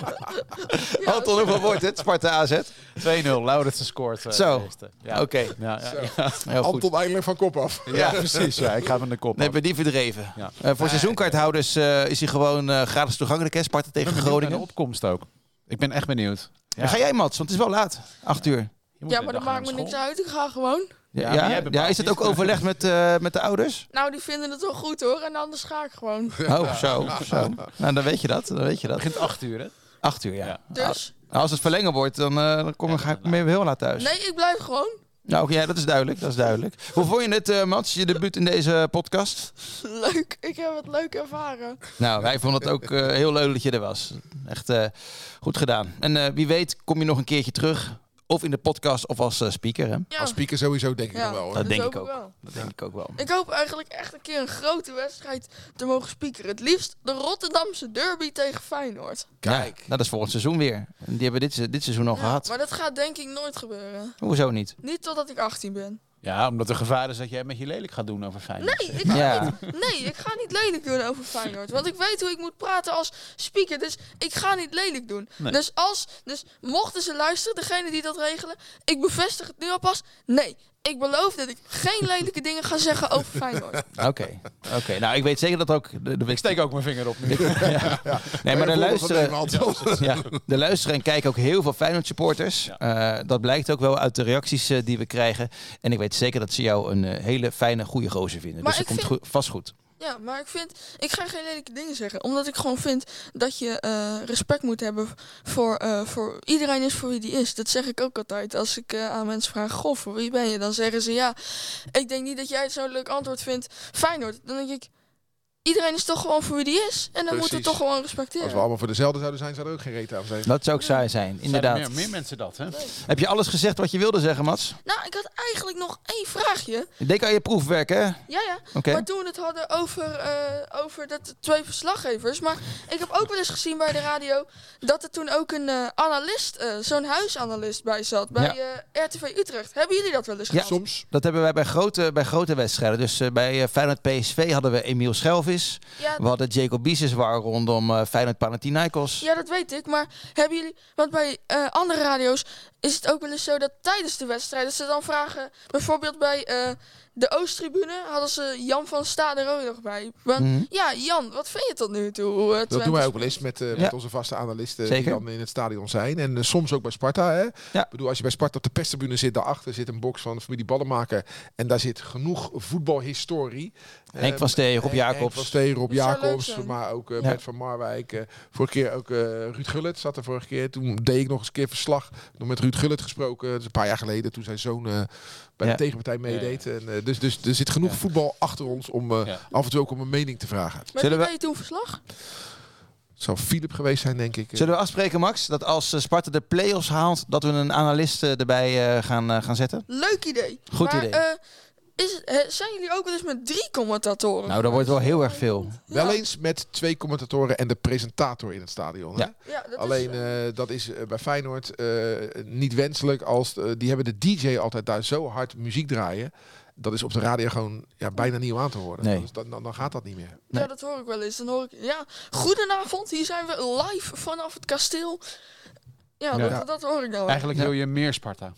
Ja, Anton, hoeveel wordt het? Sparta A Z? twee nul, Lauritsen scoort. Uh, Zo. de eerste. Ja. Oké, Ja, ja, ja. heel goed. Anton eindelijk van kop af. Ja, precies. Ja, ik ga van de kop Nee, af. hebben we die verdreven. Ja. Uh, voor seizoenkaarthouders uh, is hij gewoon uh, gratis toegankelijk, hè? Sparta Ik tegen ben benieuwd naar Groningen. de opkomst ook. Ik ben echt benieuwd. Dan ga jij, Mats, want het is wel laat. Acht uur. Je moet ja, een maar dat dag maakt me naar niks school. uit. Ik ga gewoon. Ja, Ja, ja, maar jij ja, bepaalt is het niet. ook overlegd met, uh, met de ouders? Nou, die vinden het wel goed hoor. En anders ga ik gewoon. Oh, zo, zo. Nou, dan weet je dat. Dan weet je dat. Het begint acht uur, hè? Acht uur, ja. Ja. Dus, Als het verlengen wordt, dan, uh, dan kom, ga ik mee heel laat thuis. nee, ik blijf gewoon. Nou, oké, ja, dat is duidelijk. Dat is duidelijk. Hoe vond je het, uh, Mats, je debuut in deze podcast? Leuk. Ik heb het leuk ervaren. Nou, wij vonden het ook uh, heel leuk dat je er was. Echt uh, goed gedaan. En uh, wie weet kom je nog een keertje terug. Of in de podcast of als uh, speaker, hè? Ja, Als speaker sowieso denk ik Ja. nog wel, hoor. Dat denk hoop ik ook. wel. Dat denk ik ook wel. Ik hoop eigenlijk echt een keer een grote wedstrijd te mogen speakeren. Het liefst de Rotterdamse derby tegen Feyenoord. Kijk. Ja, dat is volgend seizoen weer. En die hebben we dit, dit seizoen al Ja, gehad. maar dat gaat denk ik nooit gebeuren. Hoezo niet? Niet totdat ik achttien ben. Ja, omdat er gevaar is dat jij met je lelijk gaat doen over Feyenoord. Nee, ik ga, Ja. niet, nee, ik ga niet lelijk doen over Feyenoord. Want ik weet hoe ik moet praten als speaker. Dus ik ga niet lelijk doen. Nee. Dus, als, dus mochten ze luisteren, degene die dat regelen. Ik bevestig het nu alpas. Nee, ik beloof dat ik geen lelijke dingen ga zeggen over Feyenoord. Oké. Oké. Nou, ik weet zeker dat ook... De, de, Ik steek ook mijn vinger op nu. nee, maar de luisteren... luisteren. Ja, de luisteren en kijken ook heel veel Feyenoord supporters. Uh, dat blijkt ook wel uit de reacties uh, die we krijgen. En ik weet zeker dat ze jou een uh, hele fijne, goede gozer vinden. Maar dus dat ik komt vind- goed, vast goed. Ja, maar ik vind, ik ga geen lelijke dingen zeggen. Omdat ik gewoon vind dat je uh, respect moet hebben voor, uh, voor... Iedereen is voor wie die is. Dat zeg ik ook altijd. Als ik uh, aan mensen vraag, goh, voor wie ben je? Dan zeggen ze, ja, ik denk niet dat jij het zo'n leuk antwoord vindt. Feyenoord. Dan denk ik, iedereen is toch gewoon voor wie die is. En dan Precies. moeten we toch gewoon respecteren. Als we allemaal voor dezelfde zouden zijn, zou er ook geen reet aan zijn. Dat zou ook saai zijn, inderdaad. Meer, meer mensen dat, hè? Heb je alles gezegd wat je wilde zeggen, Mats? Nou, ik had eigenlijk nog één vraagje. Ik denk aan je proefwerk, hè? Ja, ja. Oké. Maar toen we het hadden over, uh, over dat twee verslaggevers. Maar ik heb ook wel eens gezien bij de radio dat er toen ook een uh, analist, uh, zo'n huisanalist bij zat. Bij Ja. uh, R T V Utrecht. Hebben jullie dat wel eens Ja. gehad? Soms. Dat hebben wij bij grote, bij grote wedstrijden. Dus uh, bij uh, Feyenoord P S V hadden we Emiel Schelvis. Ja, We hadden Jacob Biseswar rondom uh, Feyenoord Panathinaikos. ja, dat weet ik. Maar hebben jullie... Want bij uh, andere radio's is het ook wel eens zo dat tijdens de wedstrijd... dat ze dan vragen... Bijvoorbeeld bij uh, de Oosttribune hadden ze Jan van Stade Rode nog bij. Want, Mhm. ja, Jan, wat vind je tot nu toe? Uh, Dat Twente doen wij ook wel eens met, uh, Ja. met onze vaste analisten Zeker. die dan in het stadion zijn. En uh, soms ook bij Sparta. Hè? Ja. Ik bedoel, als je bij Sparta op de perstribune zit, daarachter zit een box van de familie Ballenmaker. En daar zit genoeg voetbalhistorie. Henk van Steen, Rob Henk- Jacobs. Henk van Steen, Rob Dat zou leuk Jacobs, zijn. maar ook uh, Ja. Bert van Marwijk. Uh, vorige keer ook uh, Ruud Gullit zat er vorige keer. Toen deed ik nog eens een keer verslag. Nog met Ruud Gullit gesproken. Dat is een paar jaar geleden. Toen zijn zoon uh, bij Ja. de tegenpartij meedeed. En, uh, dus, dus er zit genoeg Ja. voetbal achter ons om uh, Ja. af en toe ook om een mening te vragen. Maar Zullen wie we- deed toen verslag? Het zou Philip geweest zijn, denk ik. Zullen we afspreken, Max, dat als uh, Sparta de play-offs haalt, dat we een analist uh, erbij uh, gaan, uh, gaan zetten? Leuk idee. Goed maar, idee. Uh, is, he, zijn jullie ook wel eens met drie commentatoren? Nou, dat wordt wel heel erg veel. Wel Ja. eens met twee commentatoren en de presentator in het stadion. Hè? Ja. Ja, dat Alleen is, uh, eh, dat is eh, bij Feyenoord eh, niet wenselijk. Als eh, die hebben de D J altijd daar zo hard muziek draaien. Dat is op de radio gewoon ja, bijna niet om aan te horen. Nee. Dus dan, dan, dan gaat dat niet meer. Nee. Ja, dat hoor ik wel eens. Dan hoor ik, ja, goedenavond, hier zijn we live vanaf het kasteel. Ja, Ja. Dat, dat hoor ik nou. Eigenlijk Ja. wil je meer Sparta.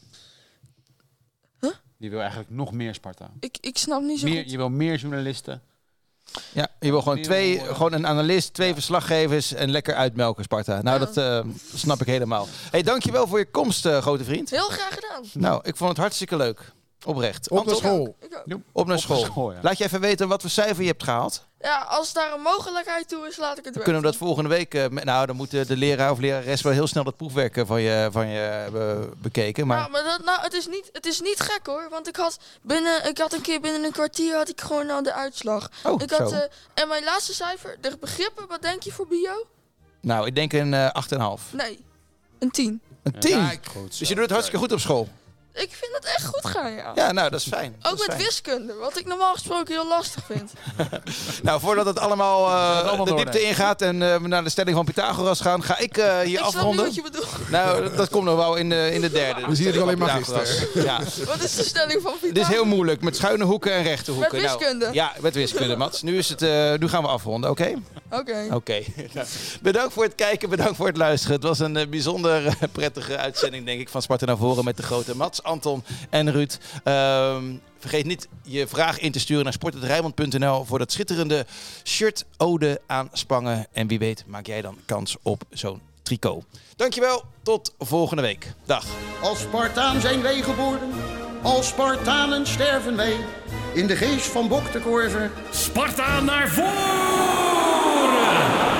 Huh? Je wil eigenlijk nog meer Sparta. Ik, ik snap niet zo Meer, goed. je wil meer journalisten. Ja, je wil gewoon Meer twee, horen. gewoon een analist, twee verslaggevers en lekker uitmelken, Sparta. Nou, Ja. dat uh, snap ik helemaal. Hey, dankjewel voor je komst, uh, grote vriend. Heel graag gedaan. Nou, ik vond het hartstikke leuk. Oprecht. Op de Anton, school. Ik ook. Op naar Op school. school, ja. Laat je even weten wat voor cijfer je hebt gehaald. Ja, als daar een mogelijkheid toe is, laat ik het Dan weten. kunnen we dat volgende week... uh, met- nou, dan moet de leraar of lerares wel heel snel dat proefwerk uh, van je, van je hebben bekeken. Maar Nou, maar dat, nou, het, is niet, het is niet gek hoor, want ik had, binnen, ik had een keer binnen een kwartier had ik gewoon al de uitslag. oh, ik had, zo. eh, en mijn laatste cijfer, de begrippen, wat denk je voor bio? Nou, ik denk een uh, acht komma vijf. Nee, een tien. Een tien. Kijk. Goed Dus je doet het hartstikke goed op school. Ik vind het echt goed gaan, ja. Ja, nou, dat is fijn. Dat Ook is met fijn. wiskunde, wat ik normaal gesproken heel lastig vind. Nou, voordat het allemaal, uh, het allemaal de diepte doornemen. ingaat en uh, we naar de stelling van Pythagoras gaan, ga ik uh, hier ik snap niet afronden. wat je bedoelt. Nou, dat komt nog wel in de, in de derde. We zien het alleen maar Pythagoras. gisteren. Ja. Wat is de stelling van Pythagoras? Dit is heel moeilijk, met schuine hoeken en rechte hoeken. Met wiskunde? Nou, ja, met wiskunde, Mats. Nu, is het, uh, nu gaan we afronden, oké? Oké. Oké. Nou, bedankt voor het kijken, bedankt voor het luisteren. Het was een uh, bijzonder uh, prettige uitzending, denk ik, van Sparta naar voren met de grote Mats, Anton en Ruud. Um, vergeet niet je vraag in te sturen naar sport punt rijnmond punt n l voor dat schitterende shirt ode aan Spangen. En wie weet maak jij dan kans op zo'n tricot. Dankjewel, tot volgende week. Dag. Als Spartaan zijn wij geboren, als Spartanen sterven wij. In de geest van Bok de Korver. Sparta naar voren!